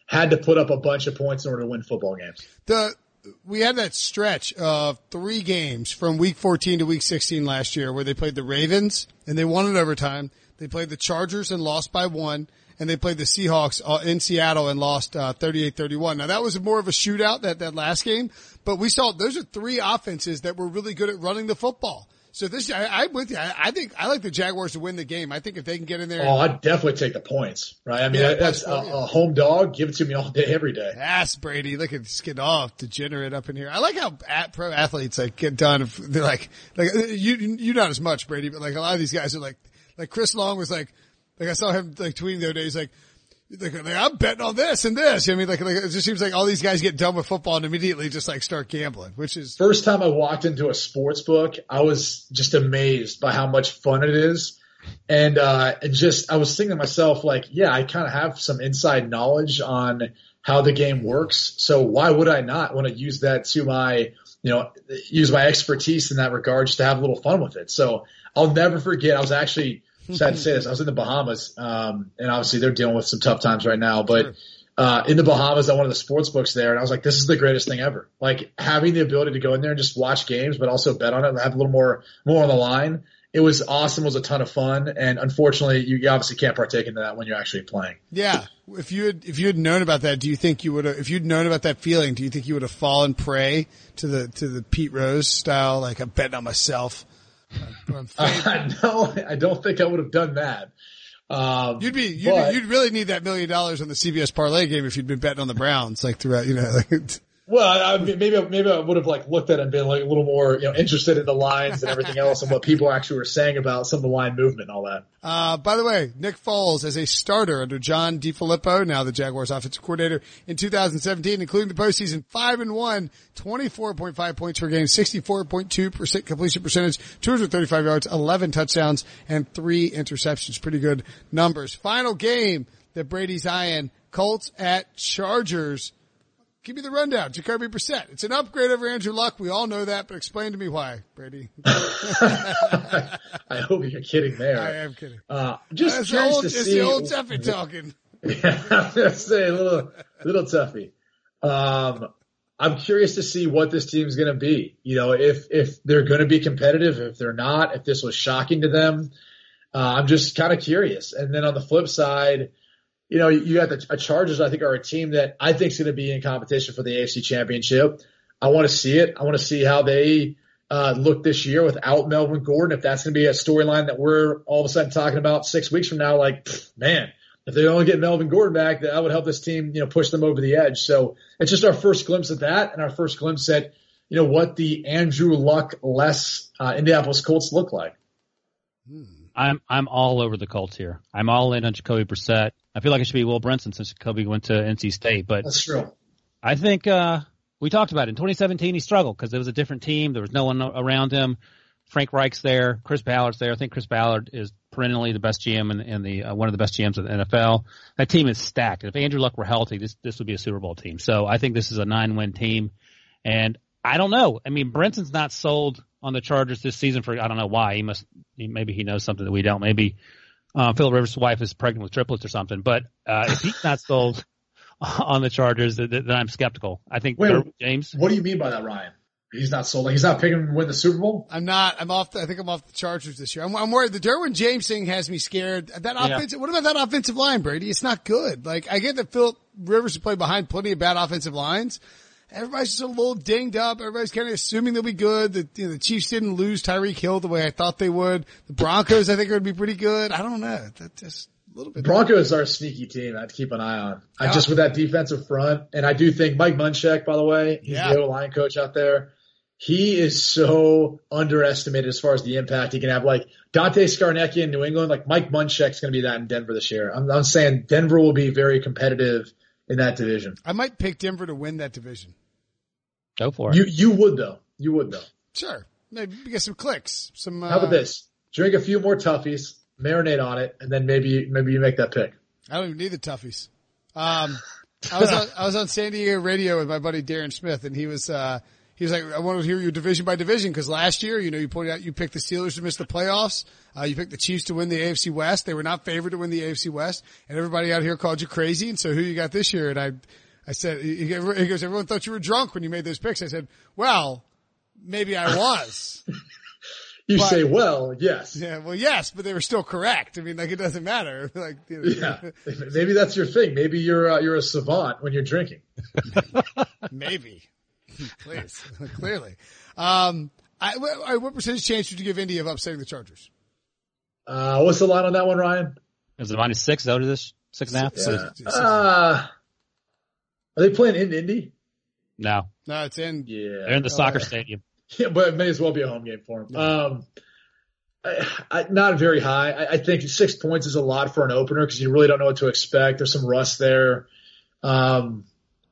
S2: had to put up a bunch of points in order to win football games.
S1: The we had that stretch of three games from week fourteen to week sixteen last year where they played the Ravens and they won in overtime. They played the Chargers and lost by one, and they played the Seahawks in Seattle and lost uh, thirty-eight thirty-one. Now, that was more of a shootout, that, that last game, but we saw those are three offenses that were really good at running the football. So this, I, I'm with you. I, I think I like the Jaguars to win the game. I think if they can get in there.
S2: Oh, I'd definitely take the points, right? I mean,
S1: Yeah,
S2: that's a, a home dog. Give it to me all day, every day.
S1: Yes, Brady. Look at this kid off, degenerate up in here. I like how at pro athletes like get done. If they're like, like you, you not as much, Brady, but like a lot of these guys are like, like Chris Long was like, like I saw him like tweeting the other day. He's like, like, like I'm betting on this and this. I mean, like, like it just seems like all these guys get done with football and immediately just like start gambling, which is
S2: first time I walked into a sports book. I was just amazed by how much fun it is. And, uh, and just, I was thinking to myself, like, yeah, I kind of have some inside knowledge on how the game works. So why would I not want to use that to my, you know, use my expertise in that regard just to have a little fun with it. So I'll never forget. I was actually, sad to say this, I was in the Bahamas, um, and obviously they're dealing with some tough times right now, but,
S1: Sure.
S2: uh, in the Bahamas at one of the sports books there, and I was like, this is the greatest thing ever. Like having the ability to go in there and just watch games, but also bet on it and have a little more, more on the line. It was awesome. It was a ton of fun. And unfortunately, you obviously can't partake in that when you're actually playing.
S1: yeah. If you had, if you had known about that, do you think you would have, if you'd known about that feeling, do you think you would have fallen prey to the, to the Pete Rose style, like I'm betting on myself?
S2: Uh, no, I don't think I would have done that. Um,
S1: You'd be, you'd,
S2: but,
S1: you'd really need that million dollars on the C B S parlay game if you'd been betting on the Browns, like throughout, you know, like,
S2: well, I, maybe, maybe I would have like looked at it and been like a little more, you know, interested in the lines and everything else and what people actually were saying about some of the line movement and all that.
S1: Uh, by the way, Nick Foles as a starter under John DeFilippo, now the Jaguars offensive coordinator in two thousand seventeen, including the postseason, five and one, twenty-four point five points per game, sixty-four point two percent completion percentage, two hundred thirty-five yards, eleven touchdowns, and three interceptions. Pretty good numbers. Final game that Brady's eyeing, Colts at Chargers. Give me the rundown. Jacoby Brissett. It's an upgrade over Andrew Luck. We all know that, but explain to me why, Brady.
S2: I hope you're kidding there.
S1: I am kidding.
S2: Uh, just
S1: That's
S2: curious
S1: the old,
S2: to
S1: it's
S2: see.
S1: the old Tuffy talking.
S2: Yeah, I'm gonna say a little, little toughy. Um, I'm curious to see what this team's going to be. You know, if if they're going to be competitive, if they're not, if this was shocking to them. Uh, I'm just kind of curious. And then on the flip side, you know, you got the Chargers, I think, are a team that I think is going to be in competition for the A F C Championship. I want to see it. I want to see how they uh, look this year without Melvin Gordon. If that's going to be a storyline that we're all of a sudden talking about six weeks from now, like, pff, man, if they only get Melvin Gordon back, that would help this team, you know, push them over the edge. So it's just our first glimpse at that and our first glimpse at, you know, what the Andrew Luck less uh, Indianapolis Colts look like.
S3: I'm I'm all over the Colts here. I'm all in on Jacoby Brissett. I feel like it should be Will Brinson since Jacoby went to N C State, but
S2: That's true.
S3: I think uh, we talked about it. In twenty seventeen, he struggled because it was a different team. There was no one around him. Frank Reich's there. Chris Ballard's there. I think Chris Ballard is perennially the best G M in, in the uh, one of the best G Ms in the N F L. That team is stacked. If Andrew Luck were healthy, this this would be a Super Bowl team. So I think this is a nine-win team. And I don't know. I mean, Brinson's not sold on the Chargers this season for I don't know why. He must he, maybe he knows something that we don't. Maybe uh, Phil Rivers' wife is pregnant with triplets or something. But uh, if he's not sold on the Chargers, then, then I'm skeptical. I think
S2: Wait,
S3: Derwin James.
S2: What do you mean by that, Ryan? He's not sold. Like he's not picking to win the Super Bowl.
S1: I'm not. I'm off. The, I think I'm off the Chargers this year. I'm, I'm worried. The Derwin James thing has me scared. That
S3: Yeah.
S1: offensive. What about that offensive line, Brady? It's not good. Like I get that Phil Rivers has played behind plenty of bad offensive lines. Everybody's just a little dinged up. Everybody's kind of assuming they'll be good. The, you know, the Chiefs didn't lose Tyreek Hill the way I thought they would. The Broncos, I think, are going to be pretty good. I don't know. That's just a little bit.
S2: Broncos are a sneaky team I'd keep an eye on. I
S1: Yeah.
S2: just with that defensive front. And I do think Mike Munchak, by the way, he's
S1: Yeah.
S2: the O-line coach out there. He is so underestimated as far as the impact he can have. Like Dante Scarnecchia in New England, like Mike Munchak's going to be that in Denver this year. I'm, I'm saying Denver will be very competitive in that division.
S1: I might pick Denver to win that division.
S3: Go for it.
S2: You you would though. You would though.
S1: Sure. Maybe get some clicks. Some. Uh,
S2: How about this? Drink a few more toughies, marinate on it, and then maybe maybe you make that pick.
S1: I don't even need the toughies. Um, I was on, I was on San Diego radio with my buddy Darren Smith, and he was uh, he He's like, I want to hear you division by division because last year, you know, you pointed out you picked the Steelers to miss the playoffs. Uh, you picked the Chiefs to win the A F C West. They were not favored to win the A F C West, and everybody out here called you crazy. And so, who you got this year? And I, I said, he goes, everyone thought you were drunk when you made those picks. I said, well, maybe I was.
S2: You
S1: but,
S2: say, well, yes.
S1: Yeah, well, yes, but they were still correct. I mean, like, it doesn't matter. Like, you know,
S2: yeah, maybe that's your thing. Maybe you're uh, you're a savant when you're drinking.
S1: Maybe, please, clearly. Um, I, what, what percentage chance would you give Indy of upsetting the Chargers?
S2: Uh, what's the line on that one, Ryan?
S3: Is it minus six? Is that what it is? Six and a half?
S2: Yeah. Uh, are they playing in Indy?
S3: No,
S1: no, it's in.
S2: Yeah,
S3: they're in the soccer
S2: uh,
S3: stadium.
S2: Yeah, but it may as well be a home game for him. Um, I, I, not very high. I, I think six points is a lot for an opener because you really don't know what to expect. There's some rust there. Um,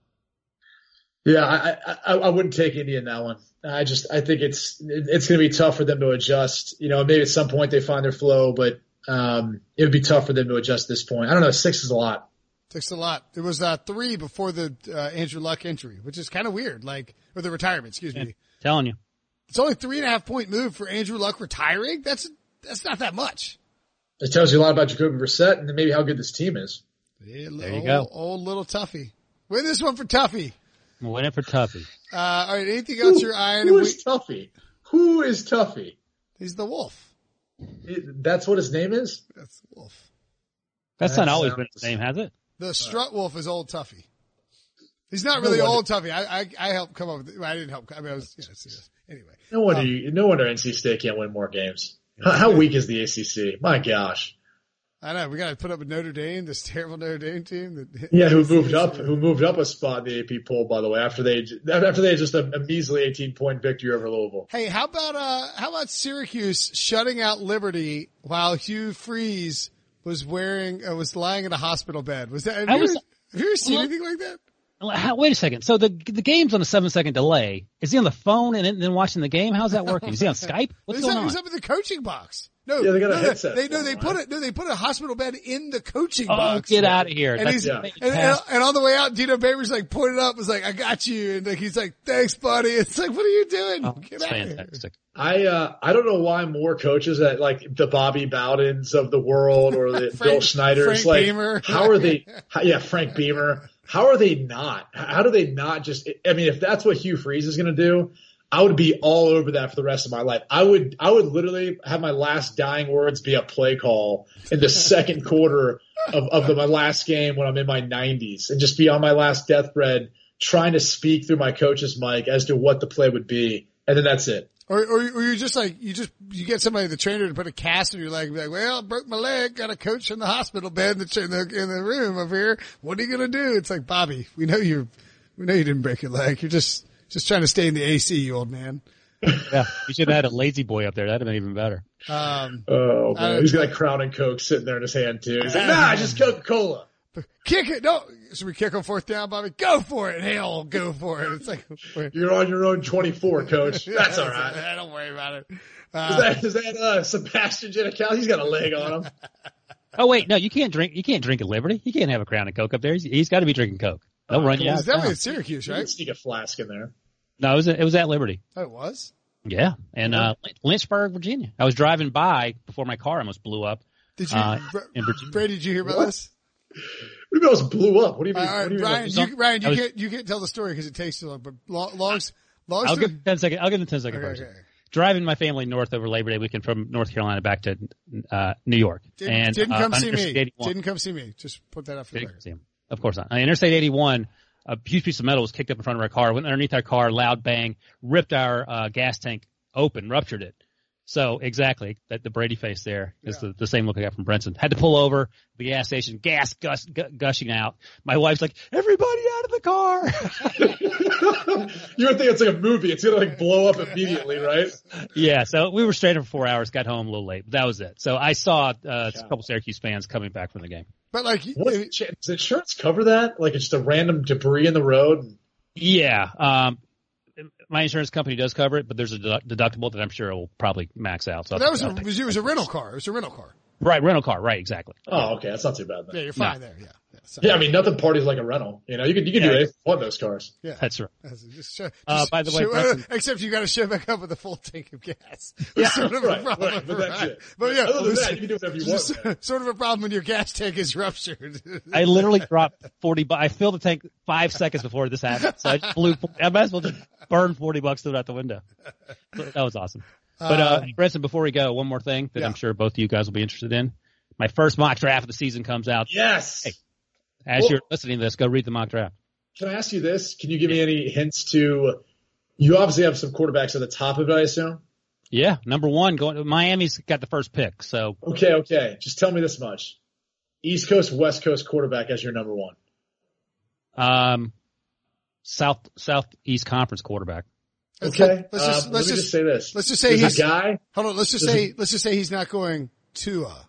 S2: yeah, I, I, I wouldn't take Indy in that one. I just, I think it's, it's going to be tough for them to adjust. You know, maybe at some point they find their flow, but, um, it would be tough for them to adjust at this point. I don't know. Six is a lot.
S1: Six is a lot. It was, uh, three before the, uh, Andrew Luck injury, which is kind of weird. Like, or the retirement, excuse
S3: yeah,
S1: me.
S3: Telling you.
S1: It's only three and a half point move for Andrew Luck retiring. That's, that's not that much.
S2: It tells you a lot about Jacoby Brissett and maybe how good this team is.
S1: Yeah,
S3: there you
S1: old,
S3: go.
S1: Old little Tuffy. Win this one for Tuffy.
S3: Win it for Tuffy.
S1: Uh, all right. Anything else
S2: who,
S1: you're eyeing?
S2: Who is we, Tuffy? Who is Tuffy?
S1: He's the Wolf.
S2: It, that's what his name is?
S1: That's the Wolf.
S3: That's that not always been his name, has it?
S1: The Strut Wolf is old Tuffy. He's not really no old Tuffy. I, I, I helped come up with it. Well, I didn't help. I mean, I was, yes, yes. Anyway.
S2: No wonder
S1: um,
S2: you, no wonder N C State can't win more games. How, how weak is the A C C? My gosh.
S1: I know. We got to put up with Notre Dame, this terrible Notre Dame team. That,
S2: yeah, who moved up, who moved up a spot in the A P poll, by the way, after they, after they had just a, a measly eighteen point victory over Louisville.
S1: Hey, how about, uh, how about Syracuse shutting out Liberty while Hugh Freeze was wearing, uh, was lying in a hospital bed? Was that, have, you,
S3: was,
S1: ever, have you ever seen
S3: well,
S1: anything like that?
S3: How, wait a second. So the the game's on a seven second delay. Is he on the phone and then watching the game? How's that working? Is he on Skype? What's
S1: he's
S3: going
S1: up,
S3: on?
S1: He's up in the coaching box. No,
S2: yeah, they got a
S1: no,
S2: headset.
S1: They, no, they put it. No, they put a hospital bed in the coaching
S3: oh,
S1: box.
S3: get out of here!
S1: And
S3: That's
S1: he's
S2: yeah.
S1: and, and, and on the way out, Dino Babers like pointed up, was like, "I got you," and like he's like, "Thanks, buddy." It's like, what are you doing?
S3: Oh,
S1: Get
S3: it's
S1: out
S3: fantastic.
S2: I uh I don't know why more coaches at like the Bobby Bowdens of the world or the
S1: Frank,
S2: Bill Schneiders
S1: Frank
S2: like
S1: Beamer.
S2: how are they? How, yeah, Frank Beamer. How are they not? How do they not just? I mean, if that's what Hugh Freeze is going to do, I would be all over that for the rest of my life. I would, I would literally have my last dying words be a play call in the second quarter of, of the, my last game when I'm in my nineties and just be on my last deathbed trying to speak through my coach's mic as to what the play would be. And then that's it.
S1: Or, or, or you just like, you just, you get somebody, the trainer to put a cast in your leg and be like, well, I broke my leg, got a coach in the hospital bed in the, in the, in the room over here. What are you going to do? It's like, Bobby, we know you, we know you didn't break your leg. You're just, just trying to stay in the A C, you old man.
S3: Yeah. You should have had a lazy boy up there. That'd have been even better.
S1: Um,
S2: oh man. He's got like Crown and Coke sitting there in his hand too. He's like, nah, just Coca-Cola.
S1: Kick it. No. Should we kick on fourth down, Bobby? Go for it. Hell, go for it. It's like,
S2: you're on your own twenty-four, coach. That's all right.
S1: I don't worry about it. Uh,
S2: is that, is that, uh, Sebastian Janikowski? He's got a leg on him.
S3: Oh wait, no, you can't drink, you can't drink at Liberty. You can't have a Crown and Coke up there. He's, he's got to be drinking Coke. They'll run you out.
S1: It was definitely at Syracuse,
S2: You
S1: right?
S2: can sneak a flask in there.
S3: No, it was, it was at Liberty.
S1: Oh, it was?
S3: Yeah. And, uh, Lynchburg, Virginia. I was driving by before my car almost blew up.
S1: Did you,
S3: uh, in
S1: Virginia. Brady, did you hear about
S2: What?
S1: this?
S2: What do you mean it was blew up? What do you mean?
S1: All right,
S2: what do you
S1: Ryan,
S2: mean?
S1: you, Ryan, you
S3: was,
S1: can't, you can't tell the story because it takes too long, but long, long, long
S3: I'll
S1: story.
S3: give ten second, I'll give the ten second
S1: Okay,
S3: version.
S1: okay.
S3: Driving my family north over Labor Day weekend from North Carolina back to, uh, New York.
S1: Didn't,
S3: and,
S1: didn't
S3: uh,
S1: come see
S3: Interstate
S1: me.
S3: eighty-one.
S1: Didn't come see me. Just put that up for the
S3: Didn't
S1: record.
S3: see him. Of course not. On Interstate eighty-one, a huge piece of metal was kicked up in front of our car, went underneath our car, loud bang, ripped our, uh, gas tank open, ruptured it. So exactly, that the Brady face there is
S1: Yeah.
S3: the, the same look I got from Brenton. Had to pull over the gas station, gas gus, gu- gushing out. My wife's like, "Everybody out of the car!"
S2: You would think it's like a movie. It's gonna like blow up immediately, right?
S3: Yeah. So we were stranded for four hours, got home a little late, but that was it. So I saw uh, a couple Syracuse fans coming back from the game.
S1: But like,
S2: What, does insurance cover that? Like it's just a random debris in the road?
S3: Yeah. Um, my insurance company does cover it, but there's a deductible that I'm sure it will probably max out. So
S1: that was a, it was, it was a rental car. It was a rental car.
S3: right rental car. Right. Exactly.
S2: Oh, okay. That's not too bad then.
S1: Yeah, you're fine
S3: No.
S1: there. Yeah. yeah. So,
S2: Yeah, I mean, nothing parties like a rental. You know, you can you can
S3: Yeah.
S2: do anything you want those cars.
S1: yeah.
S3: That's right.
S1: That's- Just show, just
S3: Uh, by the way,
S1: show-
S3: Preston-
S1: except you got to show back up with a full tank of gas.
S2: Yeah,
S1: sort of
S2: right,
S1: a problem.
S2: right, but that's
S1: right.
S2: it.
S1: But yeah,
S2: Other than
S1: listen,
S2: that, you can do whatever you want,
S1: just
S2: man.
S1: sort of a problem when your gas tank is ruptured.
S3: I literally dropped forty bucks. I filled the tank five seconds before this happened. So I just blew, I might as well just burn forty bucks through it out the window. So that was awesome. But, uh,
S1: Um,
S3: Brenton, before we go, one more thing that
S1: yeah.
S3: I'm sure both of you guys will be interested in. My first mock draft of the season comes out.
S2: Yes.
S3: Hey. As
S2: Well-
S3: you're listening to this, go read the mock draft.
S2: Can I ask you this? Can you give me any hints to? You obviously have some quarterbacks at the top of it, I assume.
S3: Yeah, number one, going Miami's got the first pick. So
S2: Okay, okay. Just tell me this much: East Coast, West Coast quarterback as your number one.
S3: um, South Southeast Conference quarterback.
S2: Okay.
S1: Let's just,
S2: Um,
S1: let's
S2: let me
S1: just,
S2: just say this.
S1: let's just say
S2: There's
S1: he's
S2: a guy.
S1: Hold on. Let's just
S2: There's
S1: say, let's just say he's not going Tua.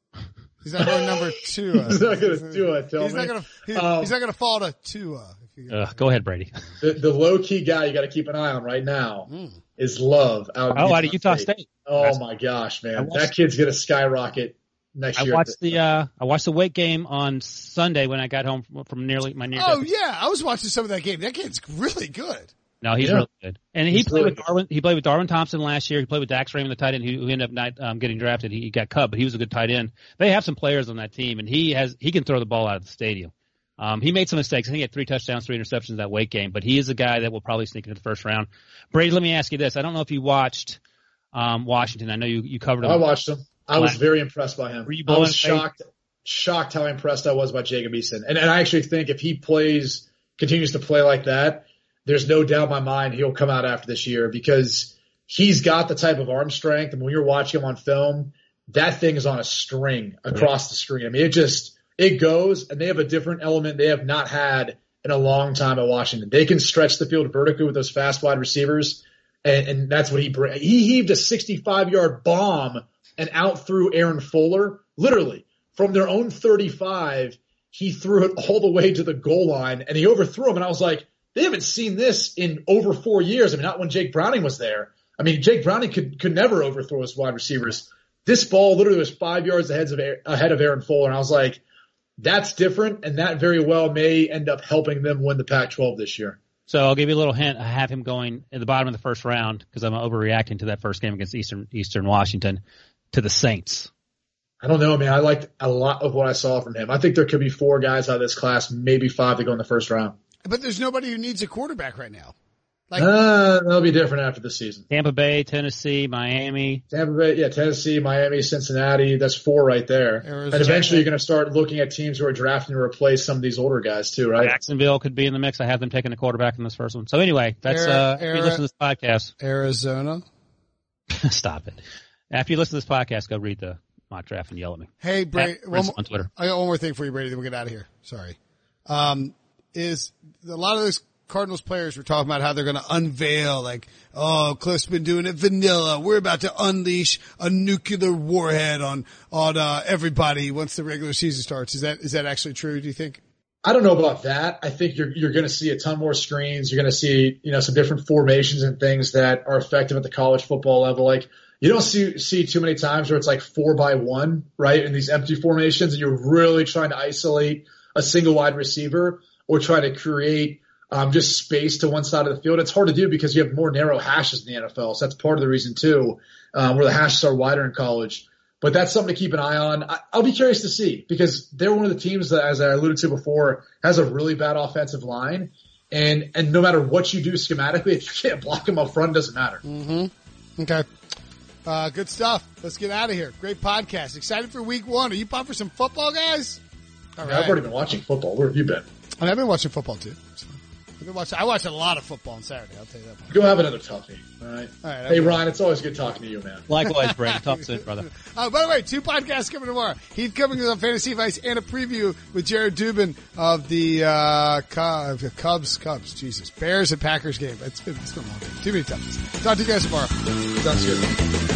S1: He's not going number two.
S2: He's not gonna Tua, tell
S1: He's
S2: me.
S1: not going to, he,
S2: Um,
S1: he's not going to fall to Tua. If you,
S3: Uh, go ahead, Brady.
S2: The, the low key guy you got to keep an eye on right now is Love out. in
S3: Oh, out of Utah State.
S2: Oh
S3: That's-
S2: my gosh,
S3: I
S2: man,
S3: watched-
S2: that kid's gonna skyrocket next
S3: I
S2: year.
S3: watched the uh, I watched the Wake game on Sunday when I got home from, from nearly my near.
S1: oh yeah. I was watching some of that game. That kid's really good.
S3: No, he's
S2: Yeah.
S3: really good. And he
S2: He's
S3: played
S2: really
S3: with
S2: good.
S3: Darwin. He played with Darwin Thompson last year. He played with Dax Raymond, the tight end, who, who ended up not um, getting drafted. He, he got cut, but he was a good tight end. They have some players on that team, and he has he can throw the ball out of the stadium. Um, he made some mistakes. I think he had three touchdowns, three interceptions in that Wake game, but he is a guy that will probably sneak into the first round. Brady, let me ask you this: I don't know if you watched um, Washington. I know you you covered him.
S2: I watched him. I was
S3: Wow.
S2: very impressed by him.
S3: Were you
S2: I
S3: blown
S2: was
S3: away?
S2: shocked, shocked how impressed I was by Jacob Eason. And, and I actually think if he plays, continues to play like that, there's no doubt in my mind he'll come out after this year because he's got the type of arm strength. And when you're watching him on film, that thing is on a string across the screen. I mean, it just, it goes, and they have a different element they have not had in a long time at Washington. They can stretch the field vertically with those fast wide receivers. And, and that's what he br- he heaved a sixty-five yard bomb and out threw Aaron Fuller, literally from their own thirty-five. He threw it all the way to the goal line and he overthrew him. And I was like, they haven't seen this in over four years. I mean, not when Jake Browning was there. I mean, Jake Browning could could never overthrow his wide receivers. This ball literally was five yards ahead of ahead of Aaron Fuller, and I was like, that's different, and that very well may end up helping them win the Pac twelve this year.
S3: So I'll give you a little hint. I have him going at the bottom of the first round because I'm overreacting to that first game against Eastern Eastern Washington to the Saints.
S2: I don't know, man. I liked a lot of what I saw from him. I think there could be four guys out of this class, maybe five that go in the first round.
S1: But there's nobody who needs a quarterback right now. Like,
S2: Uh, that'll be different after the season.
S3: Tampa Bay, Tennessee, Miami.
S2: Tampa Bay, yeah, Tennessee, Miami, Cincinnati. That's four right there.
S1: Arizona.
S2: And eventually, you're going to start looking at teams who are drafting to replace some of these older guys too, right?
S3: Jacksonville could be in the mix. I have them taking a quarterback in this first one. So anyway, that's
S1: Ari-
S3: uh, if you
S1: Ari-
S3: listen to this podcast,
S1: Arizona.
S3: stop it. After you listen to this podcast, go read the mock draft and yell at me.
S1: Hey, Brady.
S3: At
S1: One
S3: Prince
S1: more,
S3: on Twitter.
S1: I got one more thing for you, Brady. Then we get out of here. Sorry. Um, is a lot of those Cardinals players were talking about how they're going to unveil, like, oh, Cliff's been doing it vanilla. We're about to unleash a nuclear warhead on on uh, everybody once the regular season starts. Is that is that actually true? Do you think?
S2: I don't know about that. I think you're you're going to see a ton more screens. You're going to see, you know, some different formations and things that are effective at the college football level. Like you don't see see too many times where it's like four by one, right, in these empty formations, and you're really trying to isolate a single wide receiver or try to create um, just space to one side of the field. It's hard to do because you have more narrow hashes in the N F L. So that's part of the reason too, um, where the hashes are wider in college. But that's something to keep an eye on. I, I'll be curious to see because they're one of the teams that, as I alluded to before, has a really bad offensive line. And, and no matter what you do schematically, if you can't block them up front, it doesn't matter.
S1: Mm-hmm. Okay. Uh, good stuff. Let's get out of here. Great podcast. Excited for week one. Are you pumped for some football, guys? All
S2: I mean,
S1: right.
S2: I've already been watching football. Where have you been?
S1: And I've been watching football too. It's fun. I've been watching, I watched a lot of football on Saturday. I'll tell you that.
S2: Go have another toughie. All right.
S1: All right,
S2: Hey,
S1: okay.
S2: Ryan, it's always good talking to you, man.
S3: Likewise, Brady. Talk soon, brother.
S1: Uh, by the way, two podcasts coming tomorrow. Heath coming on Fantasy Advice and a preview with Jared Dubin of the uh, Cubs, Cubs, Cubs, Jesus, Bears and Packers game. It's been, it's been a long day. Too many times. Talk to you guys tomorrow.
S2: Sounds good.